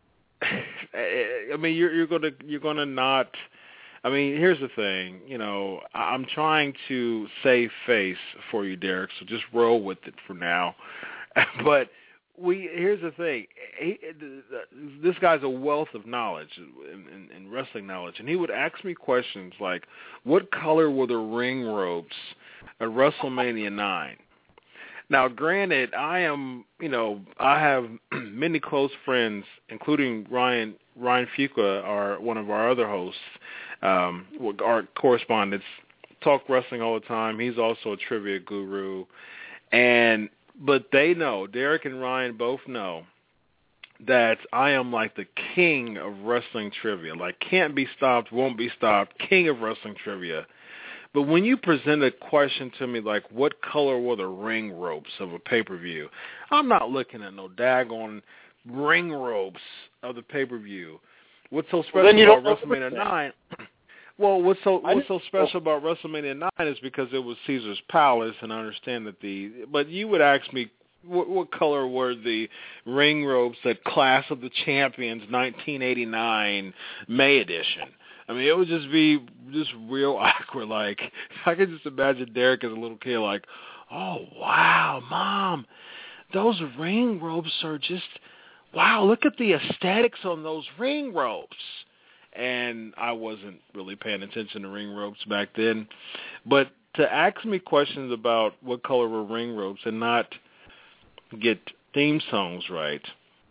Speaker 4: I mean, you're you're gonna you're gonna not. I mean, here's the thing, you know, I'm trying to save face for you, Derek, so just roll with it for now. But we here's the thing, he, this guy's a wealth of knowledge in, in, in wrestling knowledge, and he would ask me questions like, what color were the ring ropes at WrestleMania nine? Now, granted, I am, you know, I have many close friends, including Ryan Ryan Fuqua, our one of our other hosts, um, our correspondents, talk wrestling all the time. He's also a trivia guru, and but they know, Derek and Ryan both know that I am like the king of wrestling trivia, like can't be stopped, won't be stopped, king of wrestling trivia. But when you present a question to me like, what color were the ring ropes of a pay-per-view, I'm not looking at no daggone ring ropes of the pay-per-view. What's so special well, about WrestleMania nine? Well, what's so what's so special about WrestleMania nine is because it was Caesar's Palace, and I understand that the. But you would ask me, what, what color were the ring ropes at Clash of the Champions nineteen eighty-nine May edition? I mean, it would just be just real awkward. Like, I could just imagine Derek as a little kid, like, oh, wow, Mom, those ring ropes are just, wow, look at the aesthetics on those ring ropes. And I wasn't really paying attention to ring ropes back then. But to ask me questions about what color were ring ropes and not get theme songs right,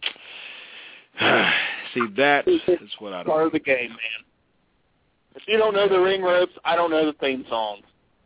Speaker 4: see, that is what I don't
Speaker 5: Part of the game, man. If you don't know the ring ropes, I don't know the theme songs.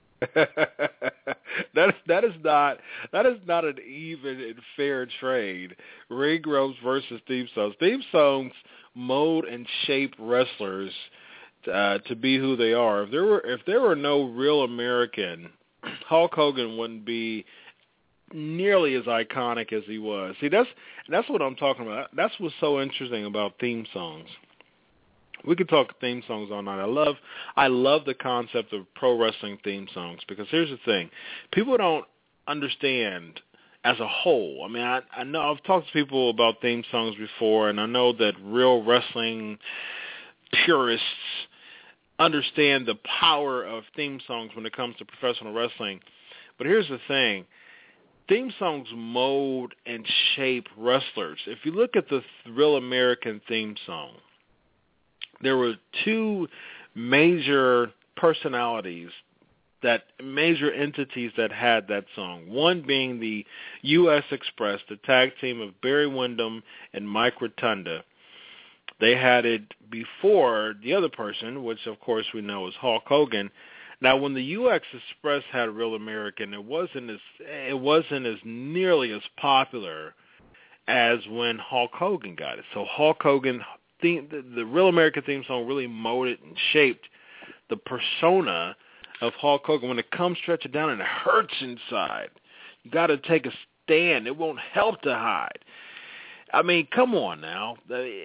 Speaker 4: that is that is not that is not an even and fair trade. Ring ropes versus theme songs. Theme songs mold and shape wrestlers uh, to be who they are. If there were if there were no real American, Hulk Hogan wouldn't be nearly as iconic as he was. See, that's that's what I'm talking about. That's what's so interesting about theme songs. We could talk theme songs all night. I love I love the concept of pro wrestling theme songs because here's the thing. People don't understand as a whole. I mean, I, I know I've talked to people about theme songs before, and I know that real wrestling purists understand the power of theme songs when it comes to professional wrestling. But here's the thing. Theme songs mold and shape wrestlers. If you look at the Real American theme song, there were two major personalities, that major entities that had that song. One being the U S Express, the tag team of Barry Windham and Mike Rotunda. They had it before the other person, which of course we know is Hulk Hogan. Now, when the U S Express had Real American, it wasn't as it wasn't as nearly as popular as when Hulk Hogan got it. So Hulk Hogan. The, the Real American theme song really molded and shaped the persona of Hulk Hogan. When it comes stretching down and it hurts inside, you got to take a stand. It won't help to hide. I mean, come on now.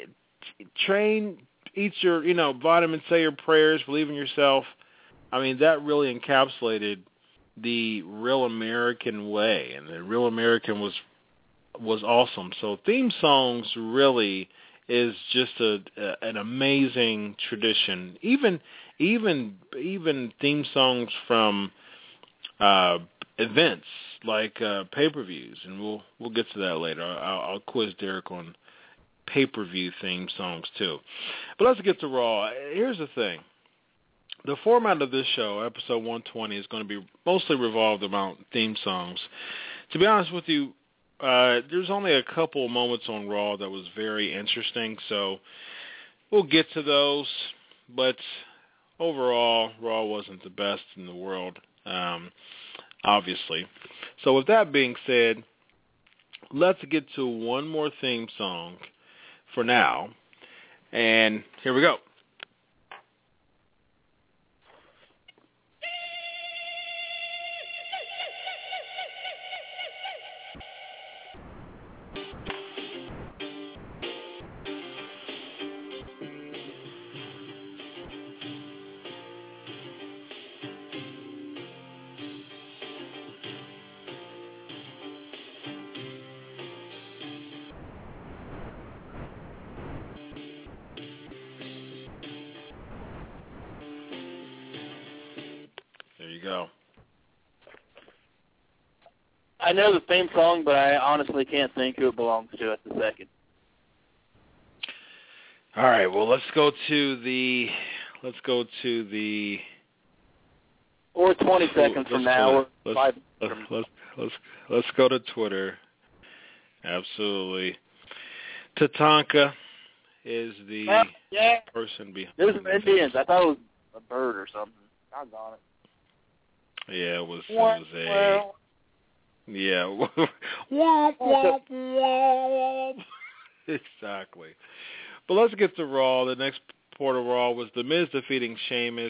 Speaker 4: Train, eat your, you know, vitamins, say your prayers, believe in yourself. I mean, that really encapsulated the Real American way, and the Real American was was awesome. So theme songs really is just a, a an amazing tradition. Even even even theme songs from uh, events like uh, pay-per-views, and we'll we'll get to that later. I'll, I'll quiz Derek on pay-per-view theme songs too. But let's get to Raw. Here's the thing: the format of this show, episode one twenty, is going to be mostly revolved around theme songs. To be honest with you, uh, there's only a couple moments on Raw that was very interesting, so we'll get to those. But overall, Raw wasn't the best in the world, um, obviously. So with that being said, let's get to one more theme song for now. And here we go. Go.
Speaker 5: I know the theme song, but I honestly can't think who it belongs to at the second.
Speaker 4: All right, well, let's go to the, let's go to the,
Speaker 5: or twenty seconds from now, or
Speaker 4: let's,
Speaker 5: five.
Speaker 4: Let's,
Speaker 5: from
Speaker 4: let's let's let's go to Twitter. Absolutely. Tatanka is the
Speaker 5: yeah, yeah.
Speaker 4: person behind.
Speaker 5: It was some Indians. I thought it was a bird or something. I got it.
Speaker 4: Yeah, it was, it
Speaker 5: Womp,
Speaker 4: was a,
Speaker 5: well.
Speaker 4: yeah, womp, womp, womp. Exactly. But let's get to Raw. The next part of Raw was The Miz defeating Sheamus.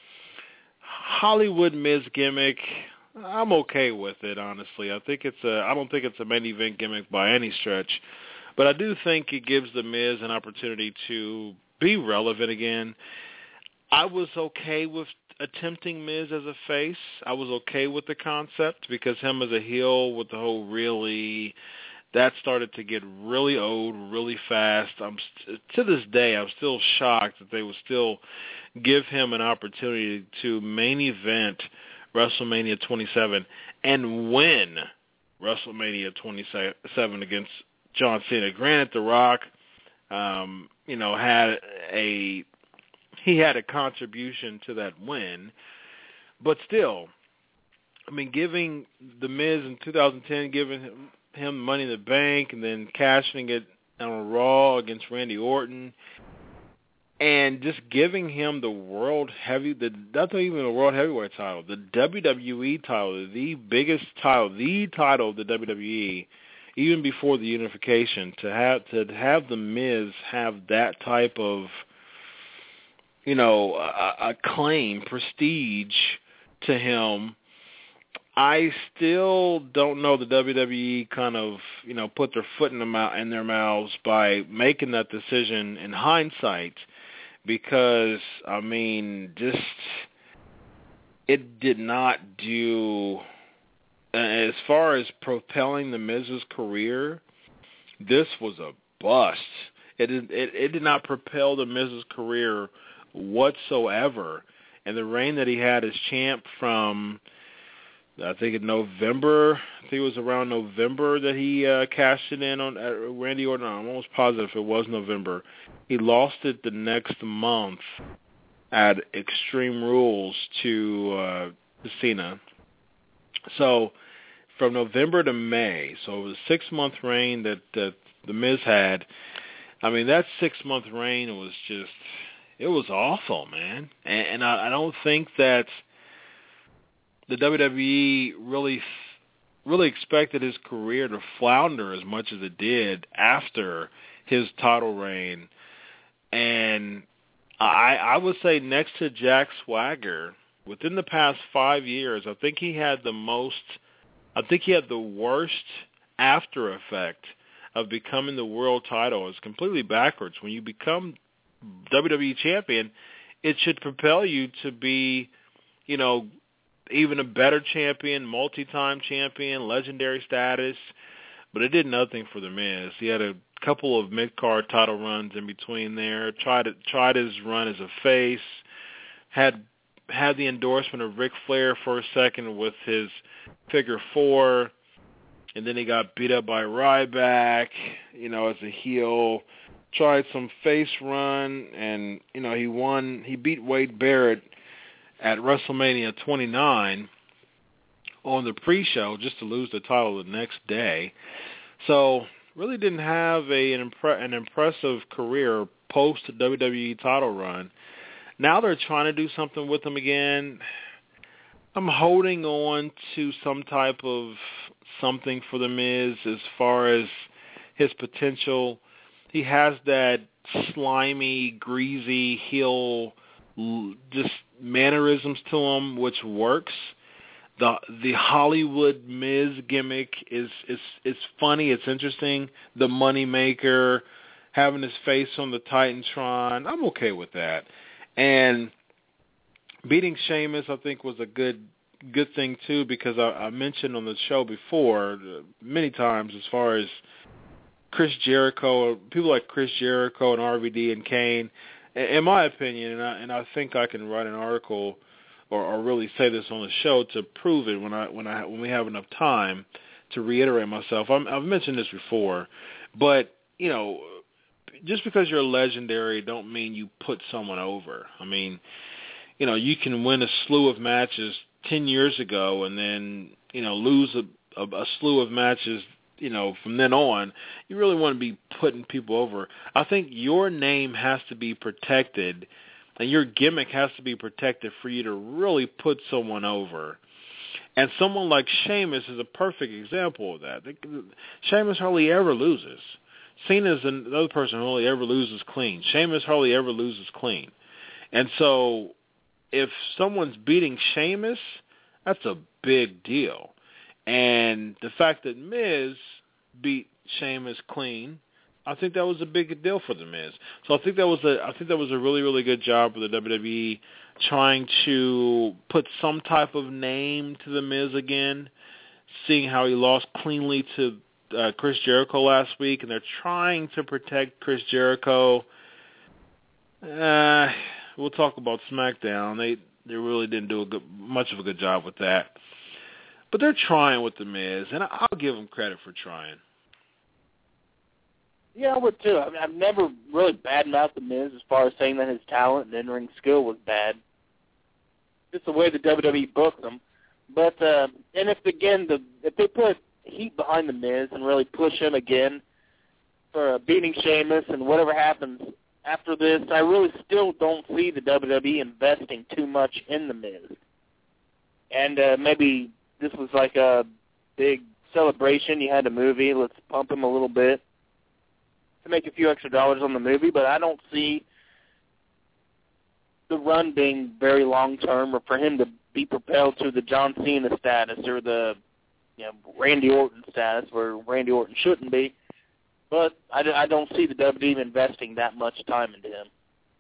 Speaker 4: Hollywood Miz gimmick. I'm okay with it, honestly. I think it's a, I don't think it's a main event gimmick by any stretch, but I do think it gives The Miz an opportunity to be relevant again. I was okay with attempting Miz as a face. I was okay with the concept because him as a heel with the whole really, that started to get really old really fast. I'm st- to this day, I'm still shocked that they would still give him an opportunity to main event WrestleMania twenty-seven and win WrestleMania twenty-seven against John Cena. Granted, The Rock, um, you know, had a He had a contribution to that win, but still, I mean, giving The Miz in two thousand ten, giving him, him Money in the Bank, and then cashing it on Raw against Randy Orton, and just giving him the world heavy, the not even the world heavyweight title, the W W E title, the biggest title, the title of the W W E, even before the unification, to have to have The Miz have that type of, you know, a, a claim, prestige to him. I still don't know the W W E kind of, you know, put their foot in, the mouth, in their mouths by making that decision in hindsight because, I mean, just it did not do, as far as propelling The Miz's career, this was a bust. It, it, it did not propel The Miz's career whatsoever. And the reign that he had as champ from, I think in November, I think it was around November that he uh, cashed it in on uh, Randy Orton. I'm almost positive it was November. He lost it the next month at Extreme Rules to, uh, to Cena. So from November to May, so it was a six-month reign that, that The Miz had. I mean, that six-month reign was just, it was awful, man. And, and I, I don't think that the W W E really really expected his career to flounder as much as it did after his title reign. And I, I would say next to Jack Swagger, within the past five years, I think he had the most, I think he had the worst after effect of becoming the world title. It's completely backwards. When you become W W E champion, it should propel you to be, you know, even a better champion, multi-time champion, legendary status. But it did nothing for The Miz. He had a couple of mid-card title runs in between there. Tried it, tried his run as a face. Had had the endorsement of Ric Flair for a second with his figure four, and then he got beat up by Ryback, you know, as a heel. Tried some face run, and you know he won. He beat Wade Barrett at WrestleMania twenty-nine on the pre-show just to lose the title the next day. So really didn't have a an, impre- an impressive career post W W E title run. Now they're trying to do something with him again. I'm holding on to some type of something for The Miz as far as his potential. He has that slimy, greasy heel, just mannerisms to him, which works. The the Hollywood Miz gimmick is is is funny. It's interesting. The money maker, having his face on the Titantron, I'm okay with that. And beating Sheamus, I think, was a good good thing too, because I, I mentioned on the show before uh, many times as far as Chris Jericho, people like Chris Jericho and R V D and Kane. In my opinion, and I, and I think I can write an article or, or really say this on the show to prove it when I when I when we have enough time to reiterate myself. I'm, I've mentioned this before, but you know, just because you're legendary don't mean you put someone over. I mean, you know, you can win a slew of matches ten years ago and then, you know, lose a, a, a slew of matches, you know, from then on. You really want to be putting people over. I think your name has to be protected and your gimmick has to be protected for you to really put someone over. And someone like Sheamus is a perfect example of that. Sheamus hardly ever loses. Cena's another person who hardly ever loses clean. Sheamus hardly ever loses clean. And so if someone's beating Sheamus, that's a big deal. And the fact that Miz beat Sheamus clean, I think that was a big deal for the Miz. So I think that was a I think that was a really, really good job for the W W E trying to put some type of name to the Miz again, seeing how he lost cleanly to uh, Chris Jericho last week, and they're trying to protect Chris Jericho. Uh, we'll talk about SmackDown. They they really didn't do a good, much of a good job with that. But they're trying with the Miz, and I'll give them credit for trying.
Speaker 5: Yeah, I would too. I mean, I've never really badmouthed the Miz as far as saying that his talent and in-ring skill was bad. Just the way the W W E booked him. But uh, and if again the if they put heat behind the Miz and really push him again for uh, beating Sheamus and whatever happens after this, I really still don't see the W W E investing too much in the Miz. And uh, maybe this was like a big celebration. You had a movie. Let's pump him a little bit to make a few extra dollars on the movie. But I don't see the run being very long-term or for him to be propelled to the John Cena status or the you know, Randy Orton status where Randy Orton shouldn't be. But I, I don't see the W W E investing that much time into him.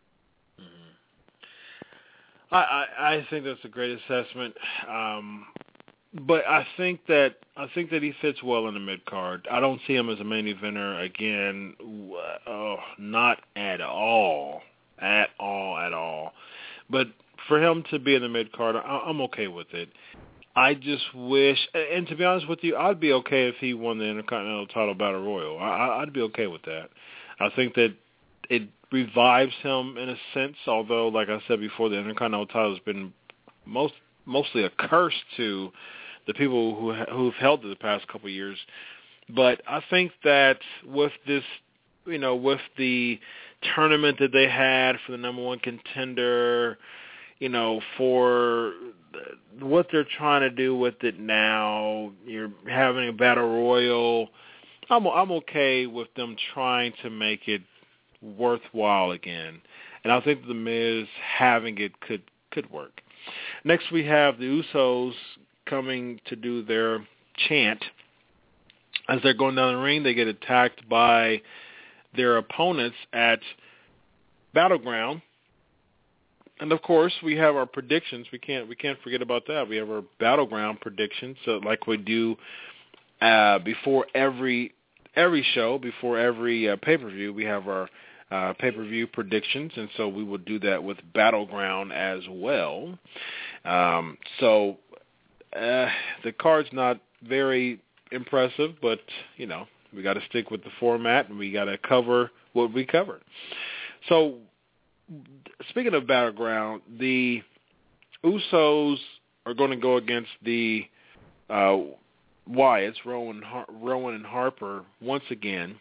Speaker 4: Mm-hmm. I, I, I think that's a great assessment. Um, but I think that I think that he fits well in the mid card. I don't see him as a main eventer again. Oh, not at all, at all, at all. But for him to be in the mid card, I'm okay with it. I just wish, and to be honest with you, I'd be okay if he won the Intercontinental title Battle Royal. I, I'd be okay with that. I think that it revives him in a sense, although, like I said before, the Intercontinental title has been most mostly a curse to the people who who've held it the past couple of years. But I think that with this, you know, with the tournament that they had for the number one contender, you know, for what they're trying to do with it now, you're having a battle royal. I'm I'm okay with them trying to make it worthwhile again, and I think the Miz having it could could work. Next, we have the Usos coming to do their chant. As they're going down the ring, they get attacked by their opponents at Battleground. And of course, we have our predictions. We can't we can't forget about that. We have our Battleground predictions, so like we do uh, before every every show, before every uh, pay-per-view. We have our uh, pay-per-view predictions, and so we will do that with Battleground as well. Um, so uh, the card's not very impressive, but you know we got to stick with the format, and we got to cover what we covered. So. Speaking of Battleground, the Usos are going to go against the uh, Wyatts, Rowan, Har- Rowan and Harper, once again.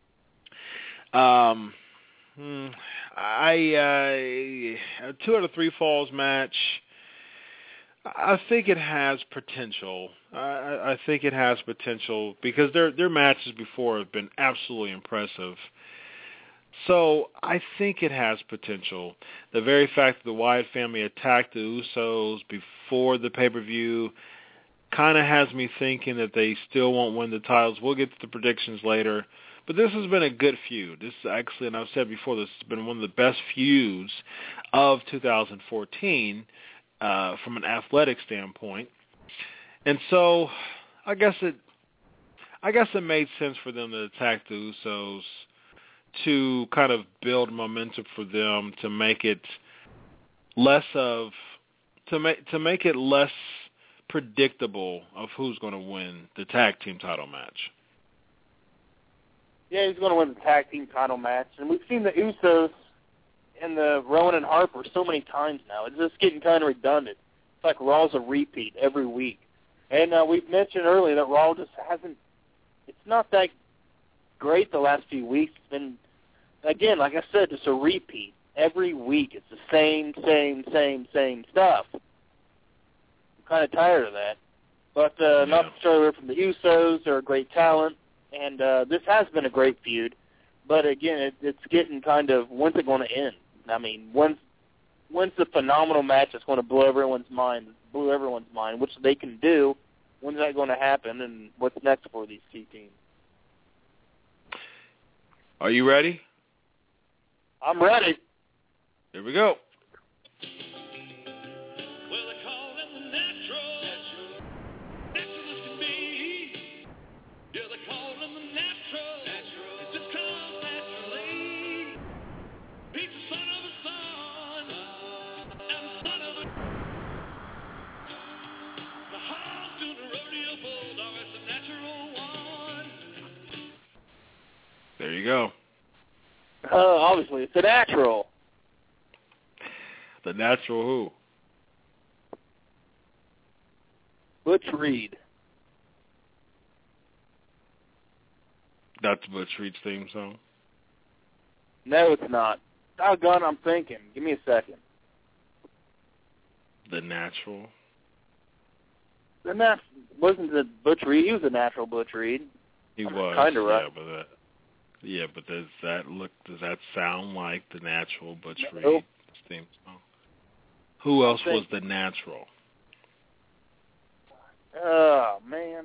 Speaker 4: Um, I uh, a two out of three falls match. I think it has potential. I, I think it has potential because their their matches before have been absolutely impressive. So I think it has potential. The very fact that the Wyatt family attacked the Usos before the pay-per-view kind of has me thinking that they still won't win the titles. We'll get to the predictions later. But this has been a good feud. This is actually, and I've said before, this has been one of the best feuds of two thousand fourteen uh, from an athletic standpoint. And so I guess it I guess it made sense for them to attack the Usos to kind of build momentum for them, to make it less of to make to make it less predictable of who's going to win the tag team title match.
Speaker 5: Yeah, he's going to win the tag team title match, and we've seen the Usos and the Rowan and Harper so many times now. It's just getting kind of redundant. It's like Raw's a repeat every week, and uh, we've mentioned earlier that Raw just hasn't. It's not that great the last few weeks. It's been, again, like I said, just a repeat. Every week it's the same, same, same, same stuff. I'm kind of tired of that. But uh, yeah. Not to stray away from the Usos. They're a great talent, and uh, this has been a great feud. But, again, it, it's getting kind of, when's it going to end? I mean, when's, when's the phenomenal match that's going to blow everyone's mind, blow everyone's mind, which they can do. When's that going to happen, and what's next for these two teams?
Speaker 4: Are you ready?
Speaker 5: I'm ready.
Speaker 4: Here we go.
Speaker 1: Well, they call them the natural. Natural as can be. Yeah, they call them the natural. Natural. It just comes naturally. He's the son of a son. And the son of a... The house doing the rodeo bulldog. It's the natural one.
Speaker 4: There you go.
Speaker 5: Uh, obviously, it's the natural.
Speaker 4: The natural who?
Speaker 5: Butch Reed.
Speaker 4: That's Butch Reed's theme song?
Speaker 5: No, it's not. Doggone, I'm thinking. Give me a second.
Speaker 4: The natural?
Speaker 5: The nat- wasn't it Butch Reed? He was a natural Butch Reed.
Speaker 4: He
Speaker 5: I'm
Speaker 4: was.
Speaker 5: Kind of right.
Speaker 4: Yeah, but that, yeah, but does that look? Does that sound like the natural Butch
Speaker 5: Nope.
Speaker 4: Reed theme song? Who else
Speaker 5: I
Speaker 4: was
Speaker 5: think-
Speaker 4: the natural?
Speaker 5: Oh, man.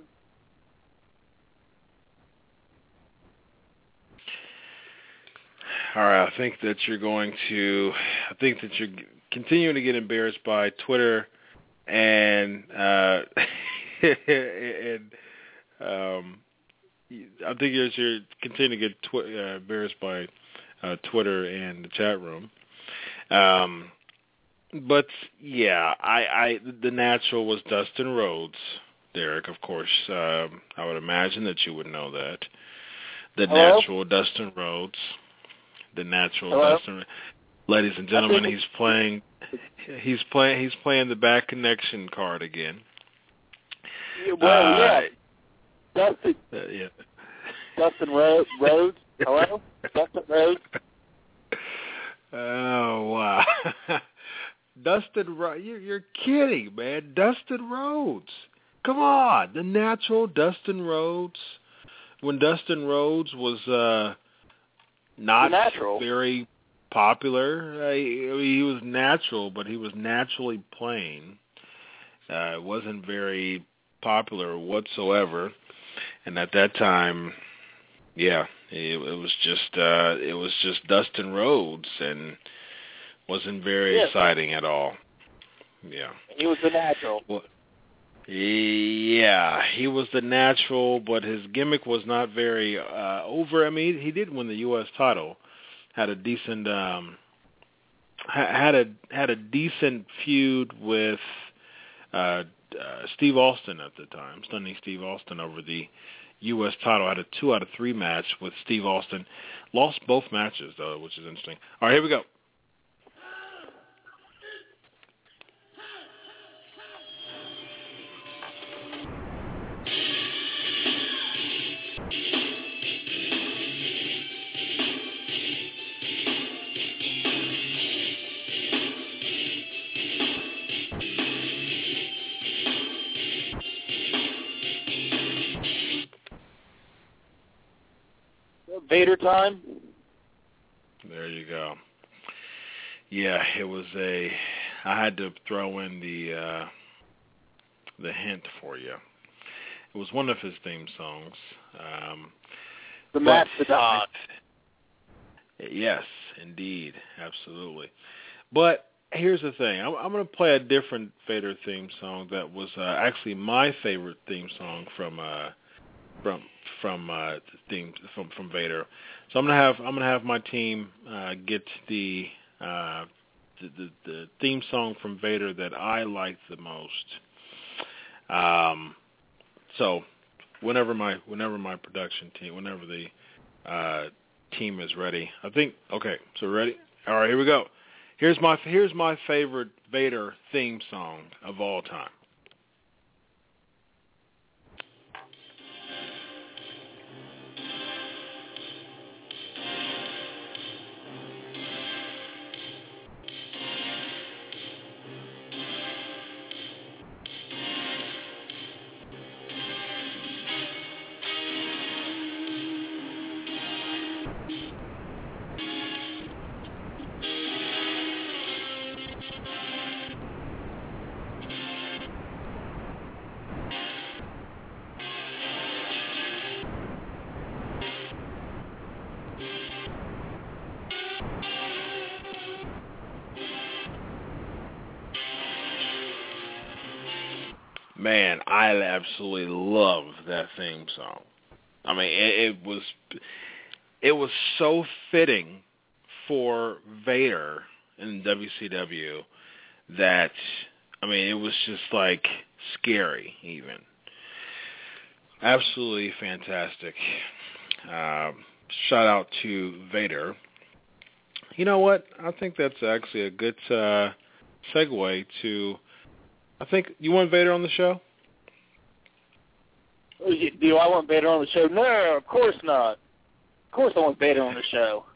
Speaker 4: All right, I think that you're going to. I think that you're continuing to get embarrassed by Twitter and uh, and um, I think you're, you're continuing to get tw- uh, embarrassed by uh, Twitter and the chat room. Um, but yeah, I, I the natural was Dustin Rhodes, Derek. Of course, um, I would imagine that you would know that. The
Speaker 5: Hello?
Speaker 4: natural Dustin Rhodes. The natural
Speaker 5: Hello?
Speaker 4: Dustin. Ladies and gentlemen, he's playing. He's playing. He's playing the Back Connection card again.
Speaker 5: Yeah, well,
Speaker 4: Uh,
Speaker 5: yeah. Dustin,
Speaker 4: Uh, yeah.
Speaker 5: Dustin Ro- Rhodes. Hello? Dustin Rhodes.
Speaker 4: Oh wow, Dustin Rhodes. You're, you're kidding, man. Dustin Rhodes. Come on, the natural Dustin Rhodes. When Dustin Rhodes was uh, not
Speaker 5: The natural.
Speaker 4: very popular, I, I mean, he was natural, but he was naturally plain. Uh, wasn't very popular whatsoever, and at that time, yeah, it, it was just uh, it was just Dustin Rhodes, and wasn't very
Speaker 5: Yes.
Speaker 4: exciting at all. Yeah.
Speaker 5: He was the natural.
Speaker 4: Well, yeah, he was the natural, but his gimmick was not very uh, over. I mean, he, he did win the U S title, had a decent um, ha- had a had a decent feud with uh, uh, Steve Austin at the time, stunning Steve Austin over the U S title. Had a two out of three match with Steve Austin. Lost both matches though, which is interesting. All right, here we go.
Speaker 5: Vader time.
Speaker 4: There you go. Yeah, it was a. I had to throw in the uh, the hint for you. It was one of his theme songs. Um,
Speaker 5: the Mastodon.
Speaker 4: Yes, indeed, absolutely. But here's the thing. I'm, I'm going to play a different Vader theme song that was uh, actually my favorite theme song from uh, from from uh, theme from from Vader. So I'm gonna have I'm gonna have my team uh, get the, uh, the, the the theme song from Vader that I like the most. Um, so whenever my whenever my production team, whenever the uh, team is ready, I think. Okay, so ready? All right, here we go. Here's my here's my favorite Vader theme song of all time. Man, I absolutely love that theme song. I mean, it, it was it was so fitting for Vader in W C W that, I mean, it was just like scary even. Absolutely fantastic. Uh, shout out to Vader. You know what? I think that's actually a good uh, segue to... I think you want Vader on the show?
Speaker 5: Do I want Vader on the show? No, of course not. Of course I want Vader on the show.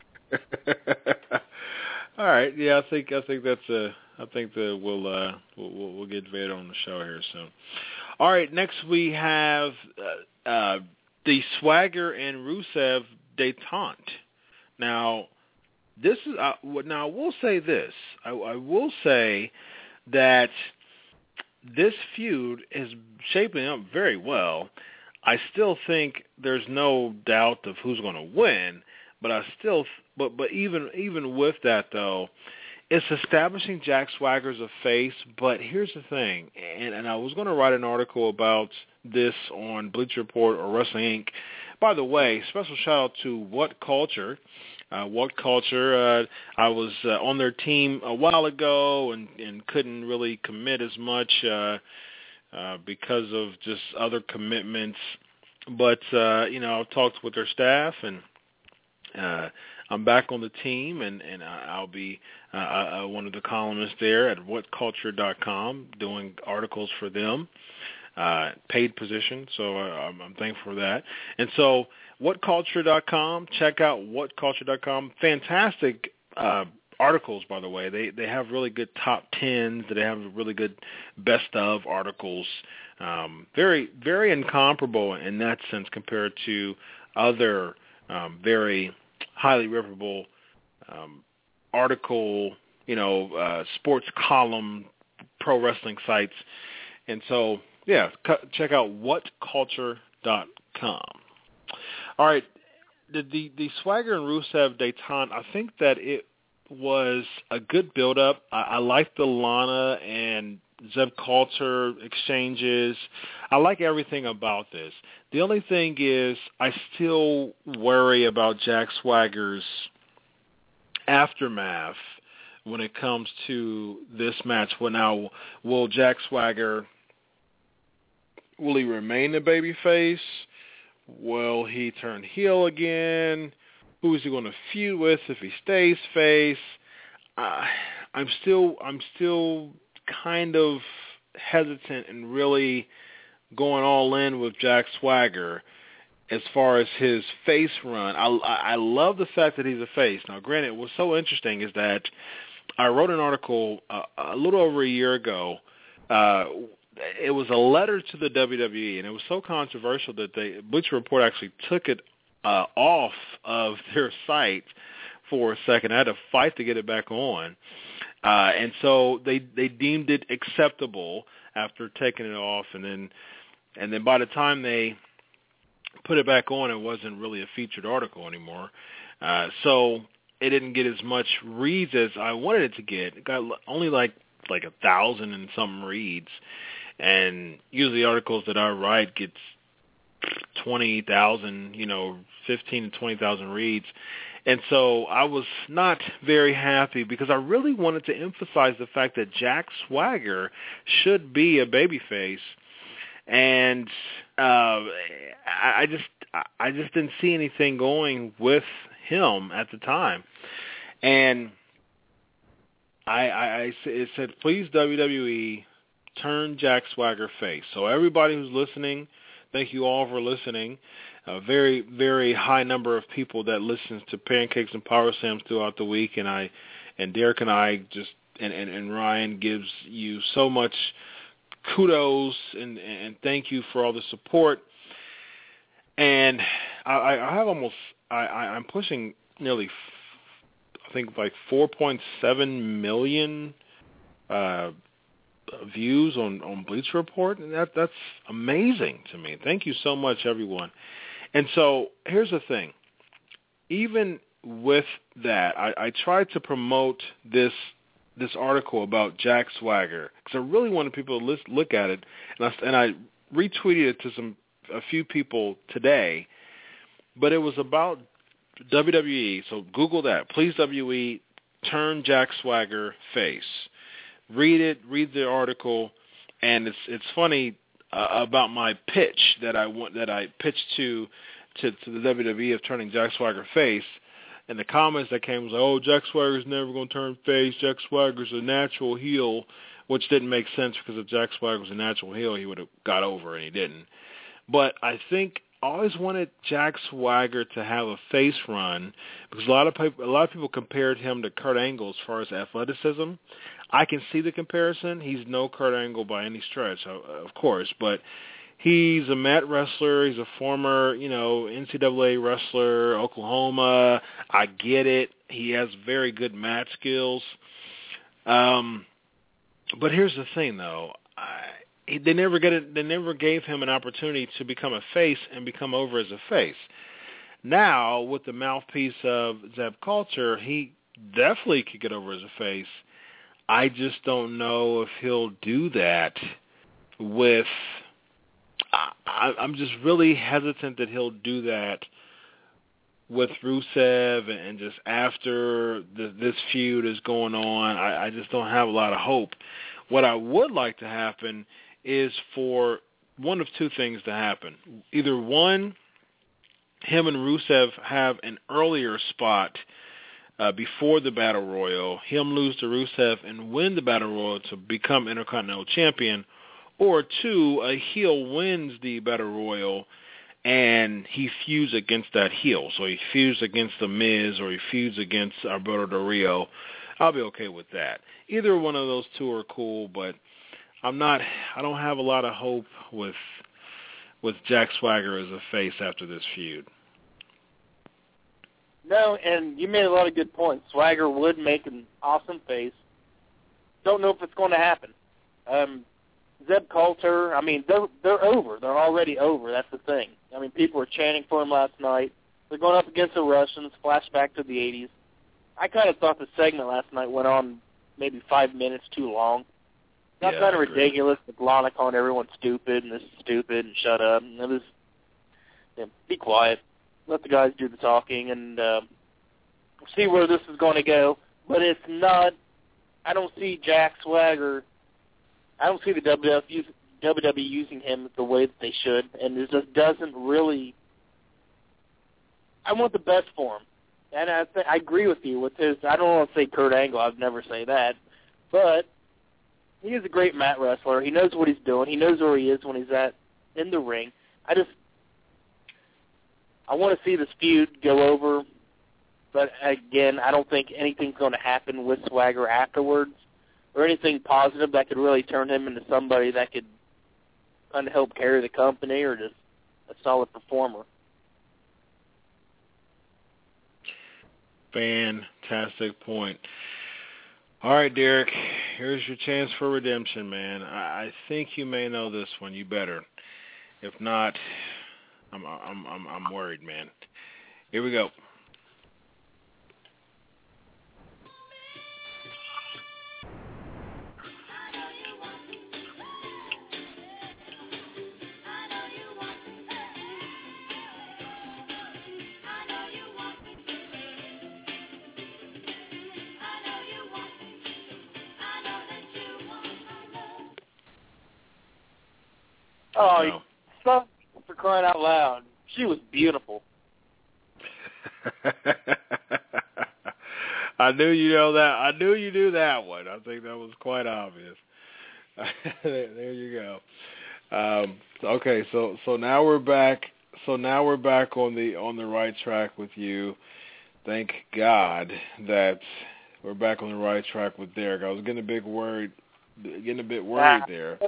Speaker 4: All right, yeah, I think I think that's a I think that we'll uh we'll we'll get Vader on the show here soon. All right, next we have uh, uh the Swagger and Rusev detente. Now, this is uh, now I will say this. I, I will say that this feud is shaping up very well. I still think there's no doubt of who's going to win, but I still, but but even even with that though, it's establishing Jack Swagger as a face. But here's the thing, and, and I was going to write an article about this on Bleacher Report or Wrestling Incorporated. By the way, special shout out to What Culture. Uh, what Culture, uh, I was uh, on their team a while ago and, and couldn't really commit as much uh, uh, because of just other commitments. But, uh, you know, I've talked with their staff, and uh, I'm back on the team, and, and I'll be uh, uh, one of the columnists there at what culture dot com doing articles for them, uh, paid position, so I'm, I'm thankful for that. And so what culture dot com, check out what culture dot com. Fantastic uh, articles, by the way. They they have really good top tens. They have really good best of articles. Um, very very incomparable in that sense compared to other um, very highly reputable um, article, you know, uh, sports column, pro wrestling sites. And so, yeah, cu- check out what culture dot com. All right, the, the the Swagger and Rusev detente, I think that it was a good build-up. I, I like the Lana and Zeb Coulter exchanges. I like everything about this. The only thing is I still worry about Jack Swagger's aftermath when it comes to this match. Well, now, will Jack Swagger, will he remain the babyface? Will he turn heel again? Who is he going to feud with if he stays face? Uh, I'm still, I'm still kind of hesitant and really going all in with Jack Swagger as far as his face run. I, I love the fact that he's a face. Now, granted, what's so interesting is that I wrote an article uh, a little over a year ago. Uh, It was a letter to the W W E, and it was so controversial that they Bleacher Report actually took it uh, off of their site for a second. I had to fight to get it back on. Uh, and so they they deemed it acceptable after taking it off, and then and then by the time they put it back on, it wasn't really a featured article anymore. Uh, so it didn't get as much reads as I wanted it to get. It got only like like a thousand and some reads, and usually articles that I write gets twenty thousand, you know, fifteen to twenty thousand reads. And so I was not very happy because I really wanted to emphasize the fact that Jack Swagger should be a babyface, and uh, I just I just didn't see anything going with him at the time. And I, I, I it said, please W W E turn Jack Swagger face. So everybody who's listening, thank you all for listening. A very, very high number of people that listens to Pancakes and Power Slams throughout the week, and I, and Derek and I just, and, and, and Ryan gives you so much kudos and, and thank you for all the support. And I, I have almost, I, I'm pushing nearly, I think like four point seven million uh, views on, on Bleacher Report, and that that's amazing to me. Thank you so much, everyone. And so here's the thing. Even with that, I, I tried to promote this this article about Jack Swagger because I really wanted people to list, look at it, and I, and I retweeted it to some a few people today. But it was about W W E, so Google that. Please W W E turn Jack Swagger face. Read it, read the article, and it's it's funny. Uh, about my pitch that I want that I pitched to, to to the W W E of turning Jack Swagger face, and the comments that came was like, "Oh, Jack Swagger's never going to turn face. Jack Swagger's a natural heel," which didn't make sense because if Jack Swagger was a natural heel, he would have got over, and he didn't. But I think I always wanted Jack Swagger to have a face run because a lot of people, a lot of people compared him to Kurt Angle as far as athleticism. I can see the comparison. He's no Kurt Angle by any stretch, of course, but he's a mat wrestler. He's a former, you know, N C double A wrestler, Oklahoma. I get it. He has very good mat skills. Um, but here's the thing, though. I, they never get it. They never gave him an opportunity to become a face and become over as a face. Now, with the mouthpiece of Zeb Culture, he definitely could get over as a face. I just don't know if he'll do that with I, I'm just really hesitant that he'll do that with Rusev and just after the, this feud is going on. I, I just don't have a lot of hope. What I would like to happen is for one of two things to happen. Either one, him and Rusev have an earlier spot Uh, before the Battle Royal, him lose to Rusev and win the Battle Royal to become Intercontinental Champion, or two, a heel wins the Battle Royal and he feuds against that heel. So he feuds against The Miz or he feuds against Alberto Del Rio. I'll be okay with that. Either one of those two are cool, but I'm not, I don't have a lot of hope with with Jack Swagger as a face after this feud.
Speaker 5: No, and you made a lot of good points. Swagger would make an awesome face. Don't know if it's going to happen. Um, Zeb Coulter, I mean, they're, they're over. They're already over. That's the thing. I mean, people were chanting for him last night. They're going up against the Russians, flashback to the eighties. I kind of thought the segment last night went on maybe five minutes too long. Got
Speaker 4: yeah,
Speaker 5: kind of ridiculous with Lana calling everyone stupid and this is stupid and shut up. And it was, yeah, be quiet. Let the guys do the talking and uh, see where this is going to go. But it's not, I don't see Jack Swagger, I don't see the W W E using him the way that they should. And it just doesn't really, I want the best for him. And I, th- I agree with you with his, I don't want to say Kurt Angle, I'd never say that. But he is a great mat wrestler. He knows what he's doing. He knows where he is when he's at in the ring. I just, I want to see this feud go over, but again, I don't think anything's going to happen with Swagger afterwards or anything positive that could really turn him into somebody that could kind of help carry the company or just a solid performer.
Speaker 4: fantastic point. All right, Derek, here's your chance for redemption, man. I, I think you may know this one. You better. If not, I'm I'm I'm I'm worried, man. Here we go.
Speaker 5: Oh,
Speaker 4: No.
Speaker 5: son, for crying out loud. She was beautiful.
Speaker 4: I knew you know that. I knew you knew that one. I think that was quite obvious. there, there you go. Um, okay, so so now we're back. So now we're back on the on the right track with you. Thank God that we're back on the right track with Derek. I was getting a big worried, getting a bit worried there.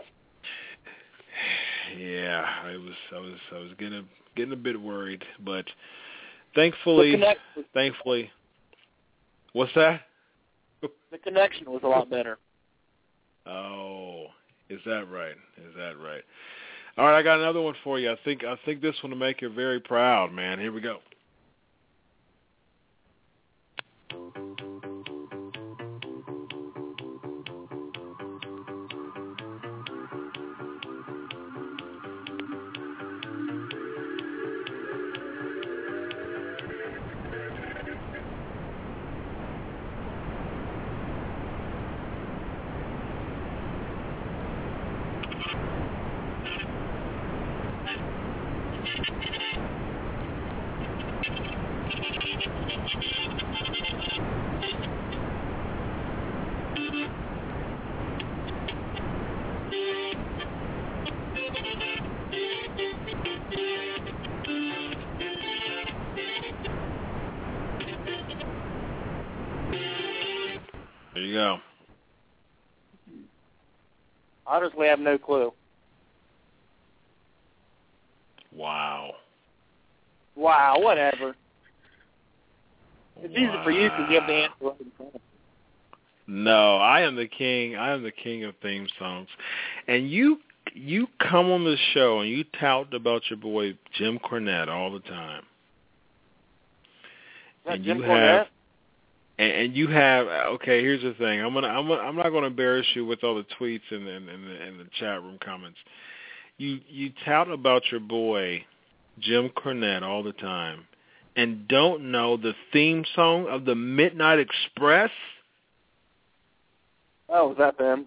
Speaker 4: Yeah, I was, I was, I was getting, getting a bit worried, but thankfully,
Speaker 5: The
Speaker 4: thankfully, what's that?
Speaker 5: The connection was a lot better.
Speaker 4: Oh, is that right? Is that right? All right, I got another one for you. I think, I think this one will make you very proud, man. Here we go. There you go.
Speaker 5: Honestly, I have no clue.
Speaker 4: Wow.
Speaker 5: Wow, whatever. It's
Speaker 4: wow.
Speaker 5: easy for you because you have the answer right in front of you.
Speaker 4: No, I am the king. I am the king of theme songs. And you you come on the show and you tout about your boy Jim Cornette all the time.
Speaker 5: Is
Speaker 4: and
Speaker 5: Jim
Speaker 4: you
Speaker 5: Cornette?
Speaker 4: have and, and you have okay, here's the thing. I'm gonna I'm gonna, I'm not gonna embarrass you with all the tweets and and, and, the, and the chat room comments. You you tout about your boy Jim Cornette all the time and don't know the theme song of the Midnight Express?
Speaker 5: Oh, was that them?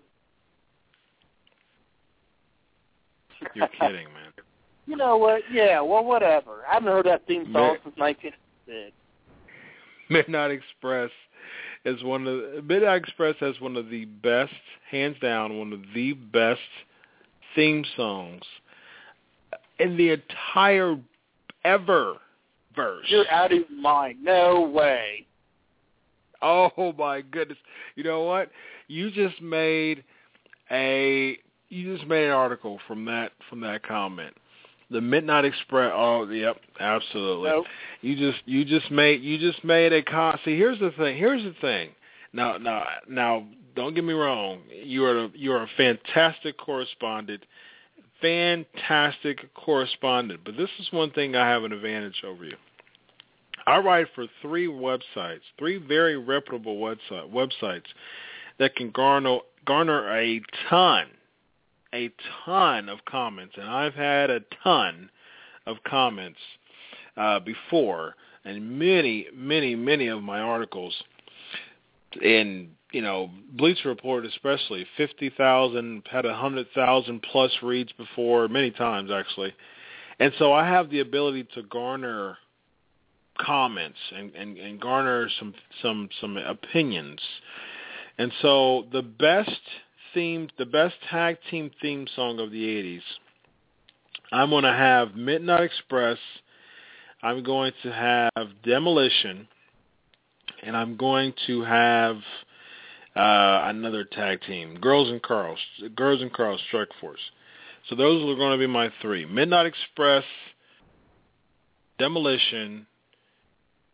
Speaker 4: You're kidding, man.
Speaker 5: You know what? Yeah, well, whatever. I haven't heard that theme song
Speaker 4: Mid-
Speaker 5: since nineteen eighty-six.
Speaker 4: Midnight Express is one of the, Midnight Express has one of the best, hands down, one of the best theme songs in the entire ever verse.
Speaker 5: You're out of your mind. No way.
Speaker 4: Oh my goodness! You know what? You just made a you just made an article from that from that comment. The Midnight Express. Oh, yep, absolutely.
Speaker 5: Nope.
Speaker 4: You just you just made you just made a con. See, here's the thing. Here's the thing. Now, now, now, don't get me wrong. You are a, you are a fantastic correspondent, fantastic correspondent. But this is one thing I have an advantage over you. I write for three websites, three very reputable website, websites that can garner garner a ton, a ton of comments, and I've had a ton of comments uh, before, and many, many, many of my articles in, you know, Bleacher Report especially, fifty thousand, had one hundred thousand plus reads before, many times actually, and so I have the ability to garner comments and, and, and garner some some some opinions. And so the best theme, the best tag team theme song of the eighties, I'm going to have Midnight Express, I'm going to have Demolition, and I'm going to have uh, another tag team, Girls and Carl, Girls and Carl Strike Force. So those are going to be my three: Midnight Express, Demolition,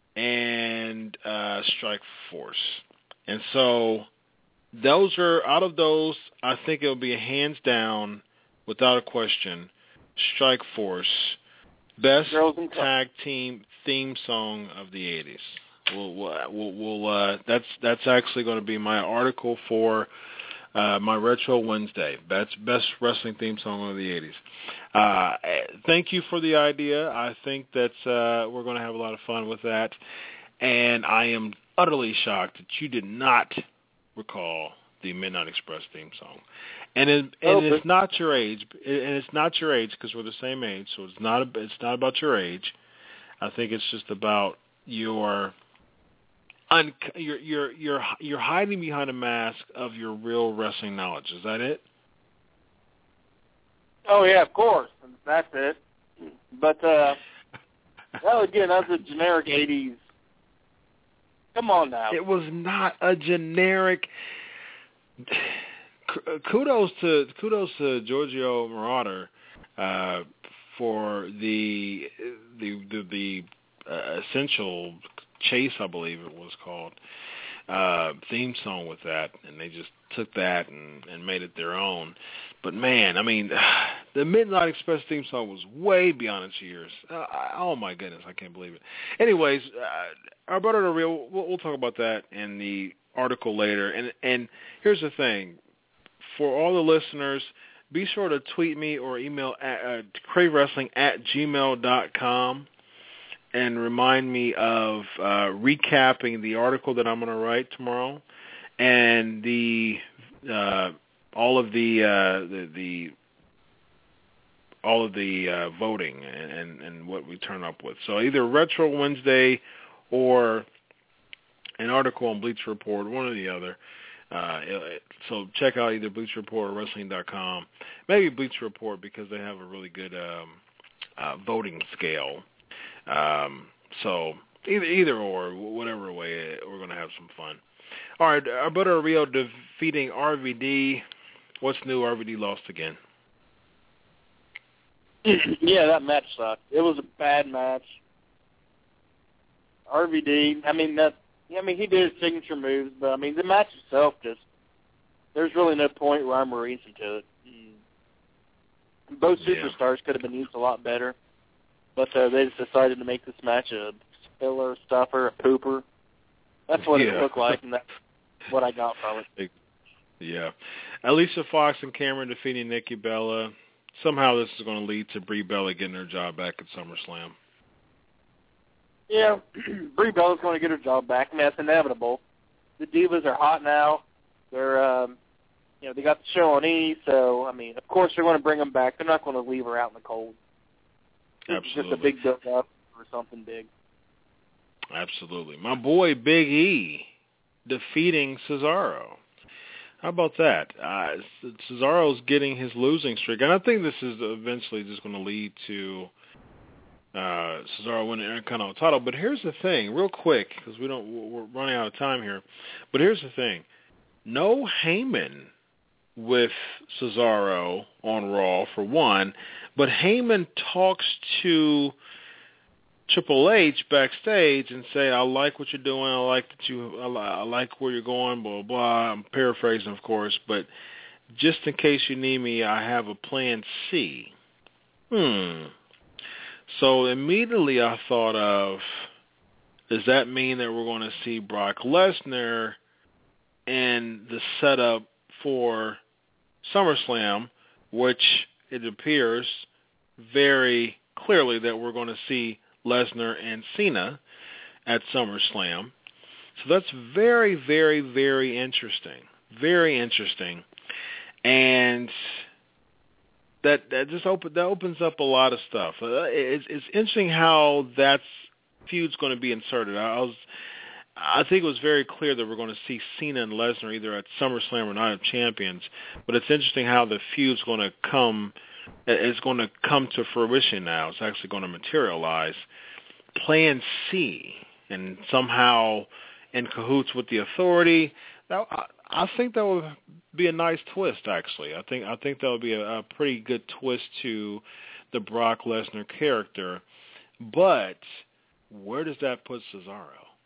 Speaker 4: and uh, Strike Force. And so those are, out of those, I think it will be a hands down, without a question, Strike Force, best tag team theme song of the eighties. We'll, we'll, we'll, uh, that's that's actually going to be my article for uh, my Retro Wednesday. That's best wrestling theme song of the eighties. Uh, thank you for the idea. I think that uh, we're going to have a lot of fun with that. And I am utterly shocked that you did not recall the Midnight Express theme song. And, it, and oh, it's not your age, and it's not your age because we're the same age, so it's not it's not about your age. I think it's just about your un, you're you're you're you're hiding behind a mask of your real wrestling knowledge. Is that it?
Speaker 5: Oh yeah, of course, that's it. But uh, well, again, that's a generic eighties. Come on now.
Speaker 4: It was not a generic. Kudos to kudos to Giorgio Moroder uh, for the the the, the uh, essential chase, I believe it was called, uh, theme song with that, and they just took that and, and made it their own. But man, I mean, the Midnight Express theme song was way beyond its years. Uh, oh my goodness, I can't believe it. Anyways, uh, our brother the real, we'll, we'll talk about that in the article later. And and here's the thing. For all the listeners, be sure to tweet me or email at uh, crave wrestling at gmail dot com and remind me of uh, recapping the article that I'm going to write tomorrow and the uh, all of the uh, the, the all of the uh, voting and, and what we turn up with. So either Retro Wednesday or an article on Bleacher Report, one or the other. Uh, so check out either Bleacher Report or Wrestling dot com. Maybe Bleacher Report because they have a really good um, uh, voting scale. Um, so either either or, whatever way, we're going to have some fun. All right, Alberto Rio defeating R V D. What's new? R V D lost again.
Speaker 5: Yeah, that match sucked. It was a bad match. R V D, I mean, that. I mean, he did his signature moves, but, I mean, the match itself just, there's really no point rhyme or reason to it. Both superstars yeah. could have been used a lot better, but uh, they just decided to make this match a filler, stuffer, a pooper. That's what yeah. it looked like, and that's what I got from it.
Speaker 4: Yeah. Alicia Fox and Cameron defeating Nikki Bella. Somehow this is going to lead to Brie Bella getting her job back at SummerSlam.
Speaker 5: Yeah, Brie Bella's going to get her job back, and that's inevitable. The Divas are hot now. They're, um, you know, they got the show on E, so, I mean, of course they're going to bring them back. They're not going to leave her out in the cold.
Speaker 4: Absolutely.
Speaker 5: It's just a big build-up for something big.
Speaker 4: Absolutely. My boy Big E defeating Cesaro. How about that? Uh, Cesaro's getting his losing streak, and I think this is eventually just going to lead to Uh, Cesaro winning the Intercontinental title. But here's the thing, real quick, because we don't, we're running out of time here. But here's the thing: no Heyman with Cesaro on Raw for one, but Heyman talks to Triple H backstage and say, "I like what you're doing. I like that you. I, li- I like where you're going." Blah blah. I'm paraphrasing, of course, but just in case you need me, I have a plan C. Hmm. So immediately I thought of, does that mean that we're going to see Brock Lesnar in the setup for SummerSlam, which it appears very clearly that we're going to see Lesnar and Cena at SummerSlam. So that's very, very, very interesting. Very interesting. And That that just open that opens up a lot of stuff. Uh, it's it's interesting how that feud's going to be inserted. I was, I think it was very clear that we're going to see Cena and Lesnar either at SummerSlam or Night of Champions. But it's interesting how the feud's going to come. It's going to come to fruition now. It's actually going to materialize. Plan C, and somehow in cahoots with the Authority. That, I, I think that would be a nice twist, actually. I think I think that would be a, a pretty good twist to the Brock Lesnar character. But where does that put Cesaro?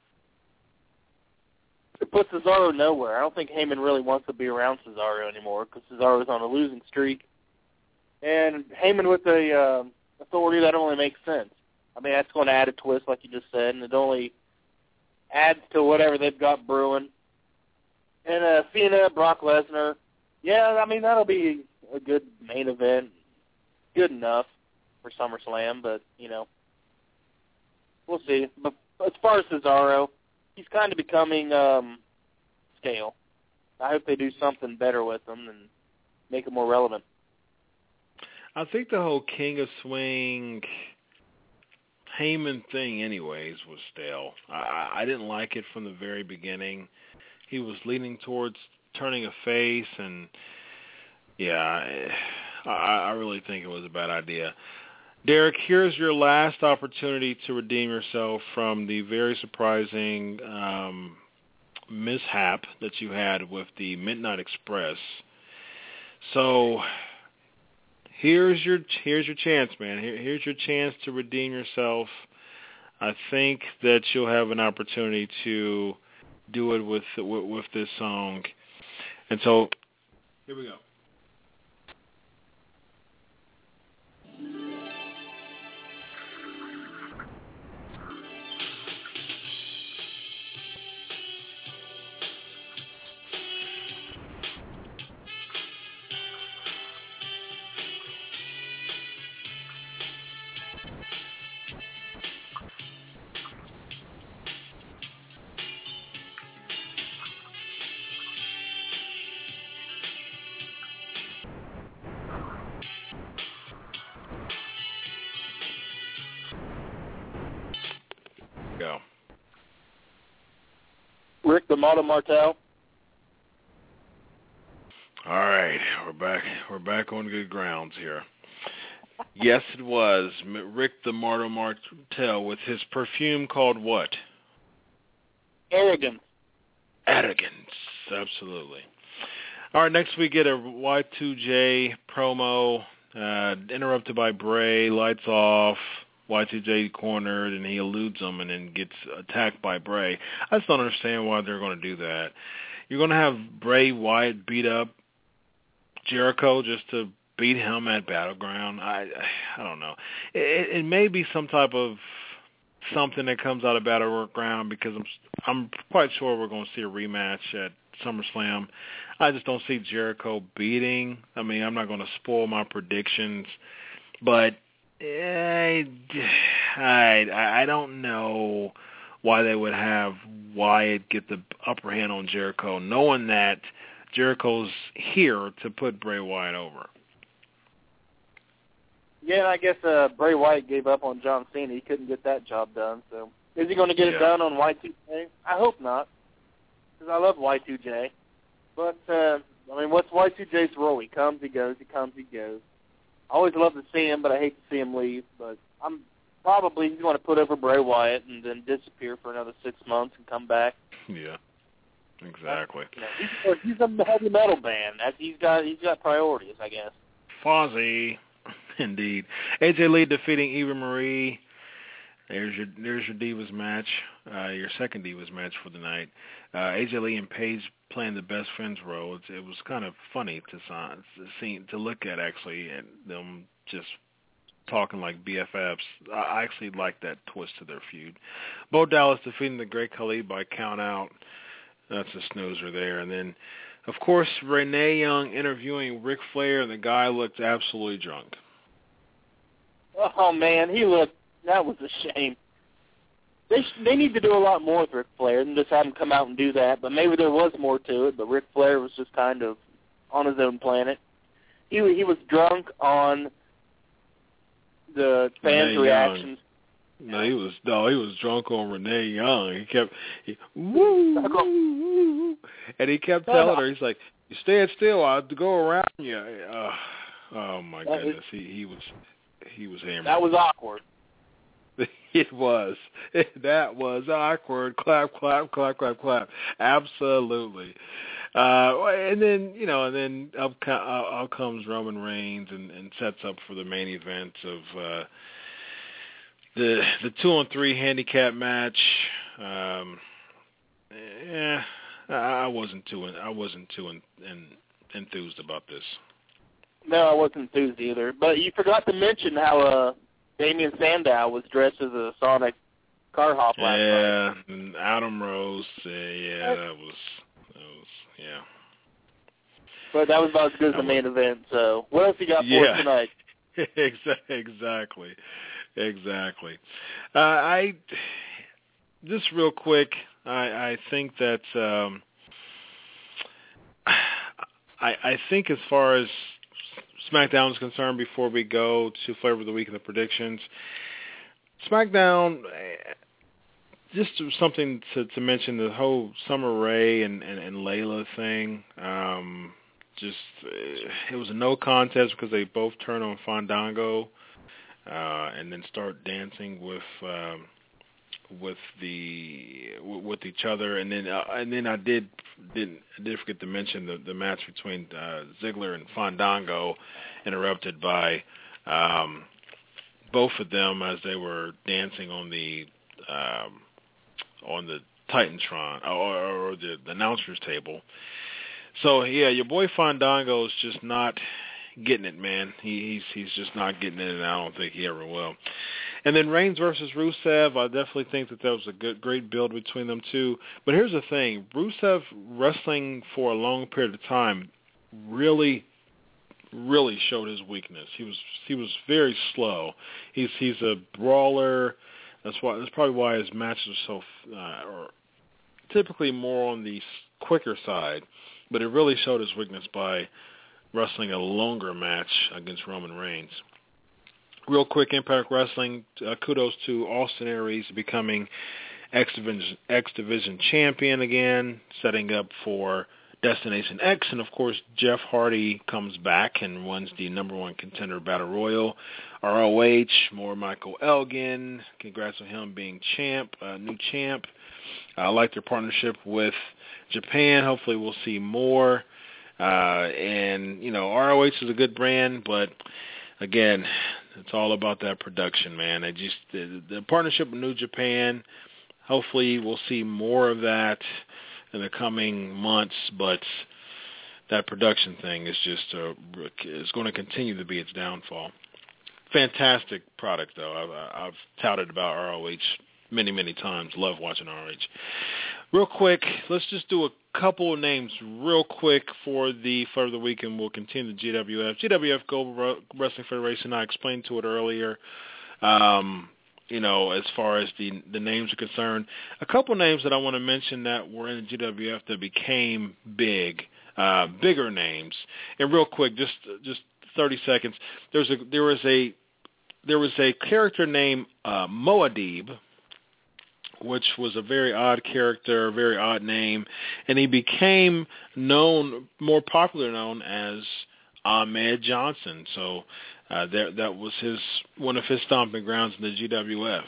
Speaker 5: It puts Cesaro nowhere. I don't think Heyman really wants to be around Cesaro anymore because Cesaro's on a losing streak. And Heyman with the uh, authority, that only makes sense. I mean, that's going to add a twist, like you just said, and it only adds to whatever they've got brewing. And uh, Cena, Brock Lesnar, yeah, I mean, that'll be a good main event. Good enough for SummerSlam, but, you know, we'll see. But as far as Cesaro, he's kind of becoming um, stale. I hope they do something better with him and make him more relevant.
Speaker 4: I think the whole King of Swing Heyman thing anyways was stale. I, I didn't like it from the very beginning. He was leaning towards turning a face, and, yeah, I, I really think it was a bad idea. Derek, here's your last opportunity to redeem yourself from the very surprising um, mishap that you had with the Midnight Express. So here's your here's your chance, man. Here, here's your chance to redeem yourself. I think that you'll have an opportunity to do it with with, with this song. And so here we go. Go.
Speaker 5: Rick the Model Martel.
Speaker 4: All right, we're back. We're back on good grounds here. Yes, it was Rick the Martyr Martel with his perfume called what?
Speaker 5: Arrogance.
Speaker 4: Arrogance, absolutely. All right, next we get a Y two J promo, uh, interrupted by Bray, lights off, Y two J cornered, and he eludes him and then gets attacked by Bray. I just don't understand why they're going to do that. You're going to have Bray Wyatt beat up Jericho just to beat him at Battleground. I I don't know. It, it may be some type of something that comes out of Battleground because I'm I'm quite sure we're going to see a rematch at SummerSlam. I just don't see Jericho beating. I mean, I'm not going to spoil my predictions, but I, I I don't know why they would have Wyatt get the upper hand on Jericho, knowing that Jericho's here to put Bray Wyatt over.
Speaker 5: Yeah, I guess uh, Bray Wyatt gave up on John Cena. He couldn't get that job done. So is he going to get
Speaker 4: yeah.
Speaker 5: it done on Y two J? I hope not, because I love Y two J. But, uh, I mean, what's Y two J's role? He comes, he goes, he comes, he goes. I always love to see him, but I hate to see him leave. But I'm probably he's going to put over Bray Wyatt and then disappear for another six months and come back.
Speaker 4: Yeah, exactly.
Speaker 5: You know, he's, he's a heavy metal band. That's, he's got he's got priorities, I guess.
Speaker 4: Fozzy, indeed. A J Lee defeating Eva Marie. There's your there's your Divas match, uh, your second Divas match for the night. Uh, A J Lee and Paige playing the best friends role. It's, it was kind of funny to, to see to look at actually, and them just talking like B F Fs. I actually like that twist to their feud. Bo Dallas defeating the Great Khali by count out. That's a snoozer there. And then, of course, Renee Young interviewing Ric Flair, and the guy looked absolutely drunk.
Speaker 5: Oh man, he looked. That was a shame. They sh- they need to do a lot more with Ric Flair than just have him come out and do that. But maybe there was more to it. But Ric Flair was just kind of on his own planet. He he was drunk on the fans'
Speaker 4: Renee
Speaker 5: reactions.
Speaker 4: Young. No, he was no, he was drunk on Renee Young. He kept he, woo, woo, woo, and he kept telling her, he's like, "You stand still, I'll go around you." Uh, oh my
Speaker 5: that
Speaker 4: goodness,
Speaker 5: is,
Speaker 4: he he was he was hammered.
Speaker 5: That was awkward.
Speaker 4: It was. That was awkward. Clap, clap, clap, clap, clap. Absolutely. Uh, and then, you know, and then up, out comes Roman Reigns and, and sets up for the main event of uh, the the two on three handicap match. Um, yeah, I, I wasn't too I wasn't too in, in, enthused about this.
Speaker 5: No, I wasn't enthused either. But you forgot to mention how uh, Damien Sandow was dressed as a Sonic car hop last night.
Speaker 4: Yeah, and Adam Rose. Uh, yeah, that was that was yeah.
Speaker 5: But that was about as good as the main event. So what else you got for
Speaker 4: yeah.
Speaker 5: us tonight?
Speaker 4: exactly, exactly. Uh, I just real quick. I, I think that um, I, I think as far as SmackDown is concerned, before we go to Flavor of the Week and the predictions, SmackDown. Just something to, to mention, the whole Summer Rae and, and, and Layla thing. Um, just it was a no contest because they both turned on Fandango uh, and then start dancing with um, with the with each other. And then uh, and then I did did I did forget to mention the, the match between uh, Ziggler and Fandango, interrupted by um, both of them as they were dancing on the. Um, on the Titantron or, or the, the announcer's table. So yeah, your boy Fandango is just not getting it, man. He, he's he's just not getting it, and I don't think he ever will. And then Reigns versus Rusev, I definitely think that that was a good, great build between them two. But here's the thing: Rusev wrestling for a long period of time really, really showed his weakness. He was he was very slow. He's he's a brawler. That's why. That's probably why his matches are so, uh, or typically more on the quicker side. But it really showed his weakness by wrestling a longer match against Roman Reigns. Real quick, Impact Wrestling. Uh, kudos to Austin Aries becoming X Division X Division champion again, setting up for Destination X, and of course Jeff Hardy comes back and wins the number one contender battle royal. R O H, more Michael Elgin. Congrats on him being champ, uh, new champ. I like their partnership with Japan. Hopefully we'll see more. Uh, and, you know, R O H is a good brand, but, again, it's all about that production, man. They just the, the partnership with New Japan, hopefully we'll see more of that in the coming months, but that production thing is just uh, is going to continue to be its downfall. Fantastic product, though. I've, I've touted about R O H many, many times. Love watching R O H. Real quick, let's just do a couple of names real quick for the for the week, and we'll continue the G W F. G W F Global Wrestling Federation, I explained to it earlier. Um, you know, as far as the the names are concerned, a couple names that I want to mention that were in the G W F that became big, uh, bigger names. And real quick, just just thirty seconds. There's a there was a there was a character named uh, Moadib, which was a very odd character, a very odd name, and he became known, more popular known as Ahmed Johnson. So uh, that that was his one of his stomping grounds in the G W F.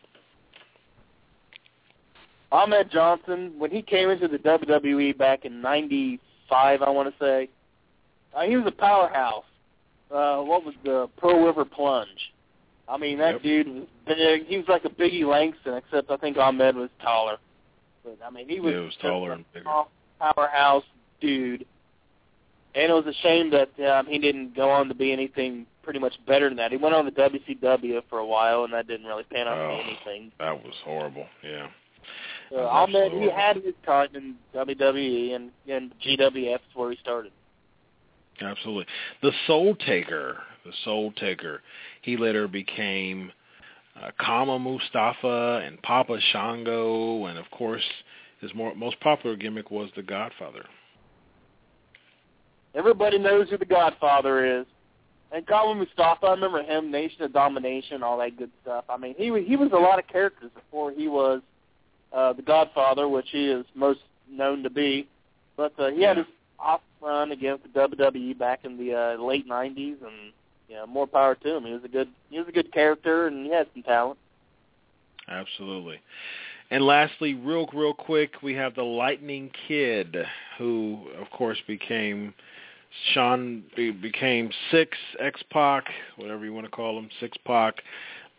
Speaker 5: Ahmed Johnson, when he came into the W W E back in ninety-five, I want to say, uh, he was a powerhouse. Uh, what was the Pearl River Plunge? I mean, that yep. dude was big. He was like a Biggie Langston, except I think Ahmed was taller. But, I mean, he was,
Speaker 4: yeah, was taller and bigger.
Speaker 5: Powerhouse dude. And it was a shame that um, he didn't go on to be anything pretty much better than that. He went on to W C W for a while, and that didn't really pan out
Speaker 4: oh,
Speaker 5: to be anything.
Speaker 4: That was horrible, yeah.
Speaker 5: So Ahmed, he had his time in W W E, and, and G W F is where he started.
Speaker 4: Absolutely. The Soul Taker, the Soul Taker, he later became uh, Kama Mustafa and Papa Shango, and of course his more, most popular gimmick was the Godfather.
Speaker 5: Everybody knows who the Godfather is. And Kama Mustafa, I remember him, Nation of Domination, all that good stuff. I mean, he was, he was a lot of characters before he was uh, the Godfather, which he is most known to be. But uh, he yeah. had his off run against the W W E back in the uh, late nineties, and you know, more power to him. He was a good, he was a good character, and he had some talent.
Speaker 4: Absolutely. And lastly, real, real quick, we have the Lightning Kid, who, of course, became Sean became Six X-Pac, whatever you want to call him, Six Pac.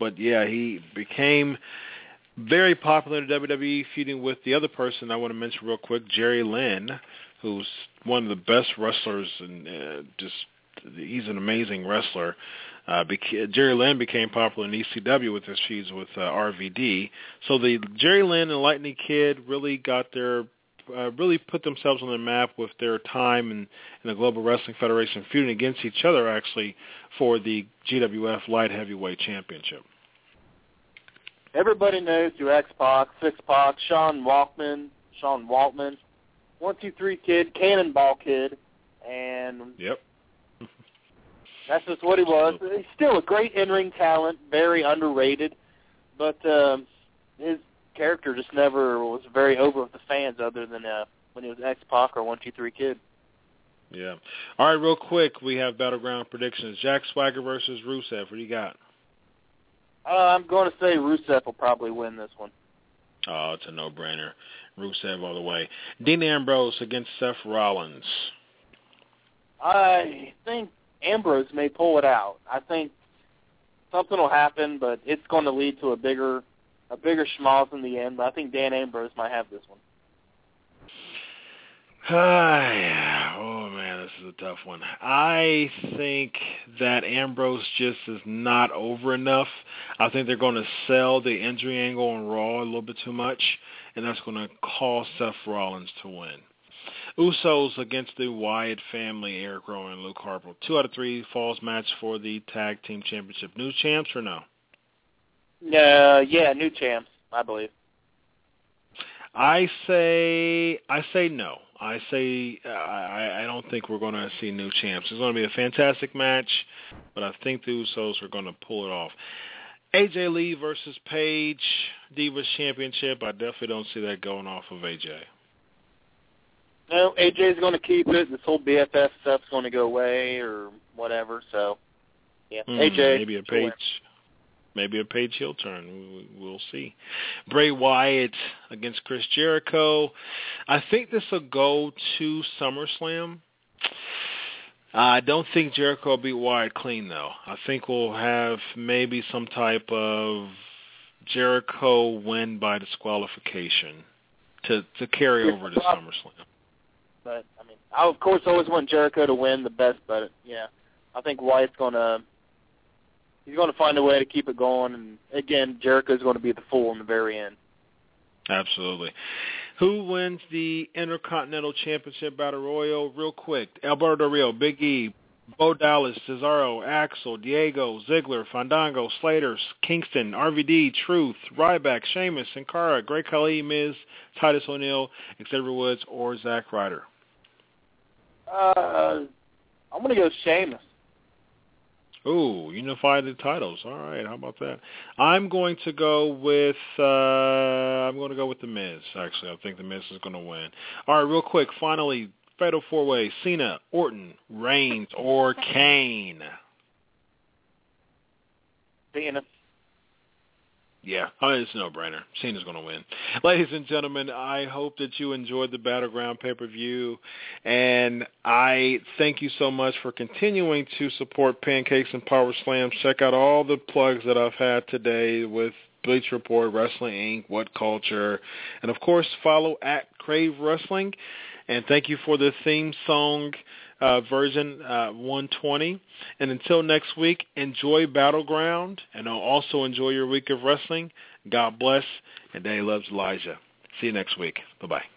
Speaker 4: but yeah, he became very popular in W W E, feuding with the other person I want to mention real quick, Jerry Lynn, who's one of the best wrestlers, and uh, just he's an amazing wrestler. Uh, beca- Jerry Lynn became popular in E C W with his feuds with uh, R V D. So the Jerry Lynn and Lightning Kid really got their, uh, really put themselves on the map with their time in, in the Global Wrestling Federation, feuding against each other actually for the G W F Light Heavyweight Championship.
Speaker 5: Everybody knows you X-Pac, Six-Pac, Sean Waltman, Sean Waltman, one two three Kid, Cannonball Kid, and
Speaker 4: yep.
Speaker 5: that's just what he was. He's still a great in-ring talent, very underrated, but um, his character just never was very over with the fans other than uh, when he was X-Pac or one two three Kid.
Speaker 4: Yeah. All right, real quick, we have Battleground predictions. Jack Swagger versus Rusev. What do you got?
Speaker 5: Uh, I'm going to say Rusev will probably win this one.
Speaker 4: Oh, it's a no-brainer. Rusev all the way. Dean Ambrose against Seth Rollins.
Speaker 5: I think Ambrose may pull it out. I think something will happen, but it's going to lead to a bigger a bigger schmoz in the end. But I think Dan Ambrose might have this one.
Speaker 4: Oh, man, this is a tough one. I think that Ambrose just is not over enough. I think they're going to sell the injury angle on Raw a little bit too much, and that's going to cause Seth Rollins to win. Usos against the Wyatt family, Eric Rowan and Luke Harper. Two out of three falls match for the Tag Team Championship. New champs or no?
Speaker 5: Uh, yeah, new champs, I believe.
Speaker 4: I say I say no. I say uh, I, I don't think we're going to see new champs. It's going to be a fantastic match, but I think the Usos are going to pull it off. A J Lee versus Paige, Divas Championship. I definitely don't see that going off of A J.
Speaker 5: No, A J's going to keep it. This whole B F F stuff's going to go away or whatever. So, yeah,
Speaker 4: mm,
Speaker 5: A J.
Speaker 4: Maybe a Paige. Maybe a Paige heel turn. We, we'll see. Bray Wyatt against Chris Jericho. I think this will go to SummerSlam. I don't think Jericho will beat Wyatt clean, though. I think we'll have maybe some type of Jericho win by disqualification to, to carry over to SummerSlam.
Speaker 5: But, I mean, I, of course, always want Jericho to win the best, but, yeah, I think Wyatt's going to he's going to find a way to keep it going. And, again, Jericho's going to be the fool in the very end.
Speaker 4: Absolutely. Who wins the Intercontinental Championship Battle Royal? Real quick, Alberto Del Rio, Big E, Bo Dallas, Cesaro, Axel, Diego, Ziggler, Fandango, Slater, Kingston, R V D, Truth, Ryback, Sheamus, Sin Cara, Great Khali, Miz, Titus O'Neil, Xavier Woods, or Zack Ryder?
Speaker 5: Uh, I'm going to go Sheamus.
Speaker 4: Ooh, unified the titles. All right, how about that? I'm going to go with uh, I'm going to go with the Miz. Actually, I think the Miz is going to win. All right, real quick. Finally, Fatal Four Way: Cena, Orton, Reigns, or Kane.
Speaker 5: Cena.
Speaker 4: Yeah, I mean, it's a no-brainer. Cena's going to win. Ladies and gentlemen, I hope that you enjoyed the Battleground pay-per-view, and I thank you so much for continuing to support Pancakes and Power Slams. Check out all the plugs that I've had today with Bleacher Report, Wrestling Incorporated, What Culture, and, of course, follow at Crave Wrestling. And thank you for the theme song uh, version uh, one twenty. And until next week, enjoy Battleground, and also enjoy your week of wrestling. God bless, and Daddy loves Elijah. See you next week. Bye-bye.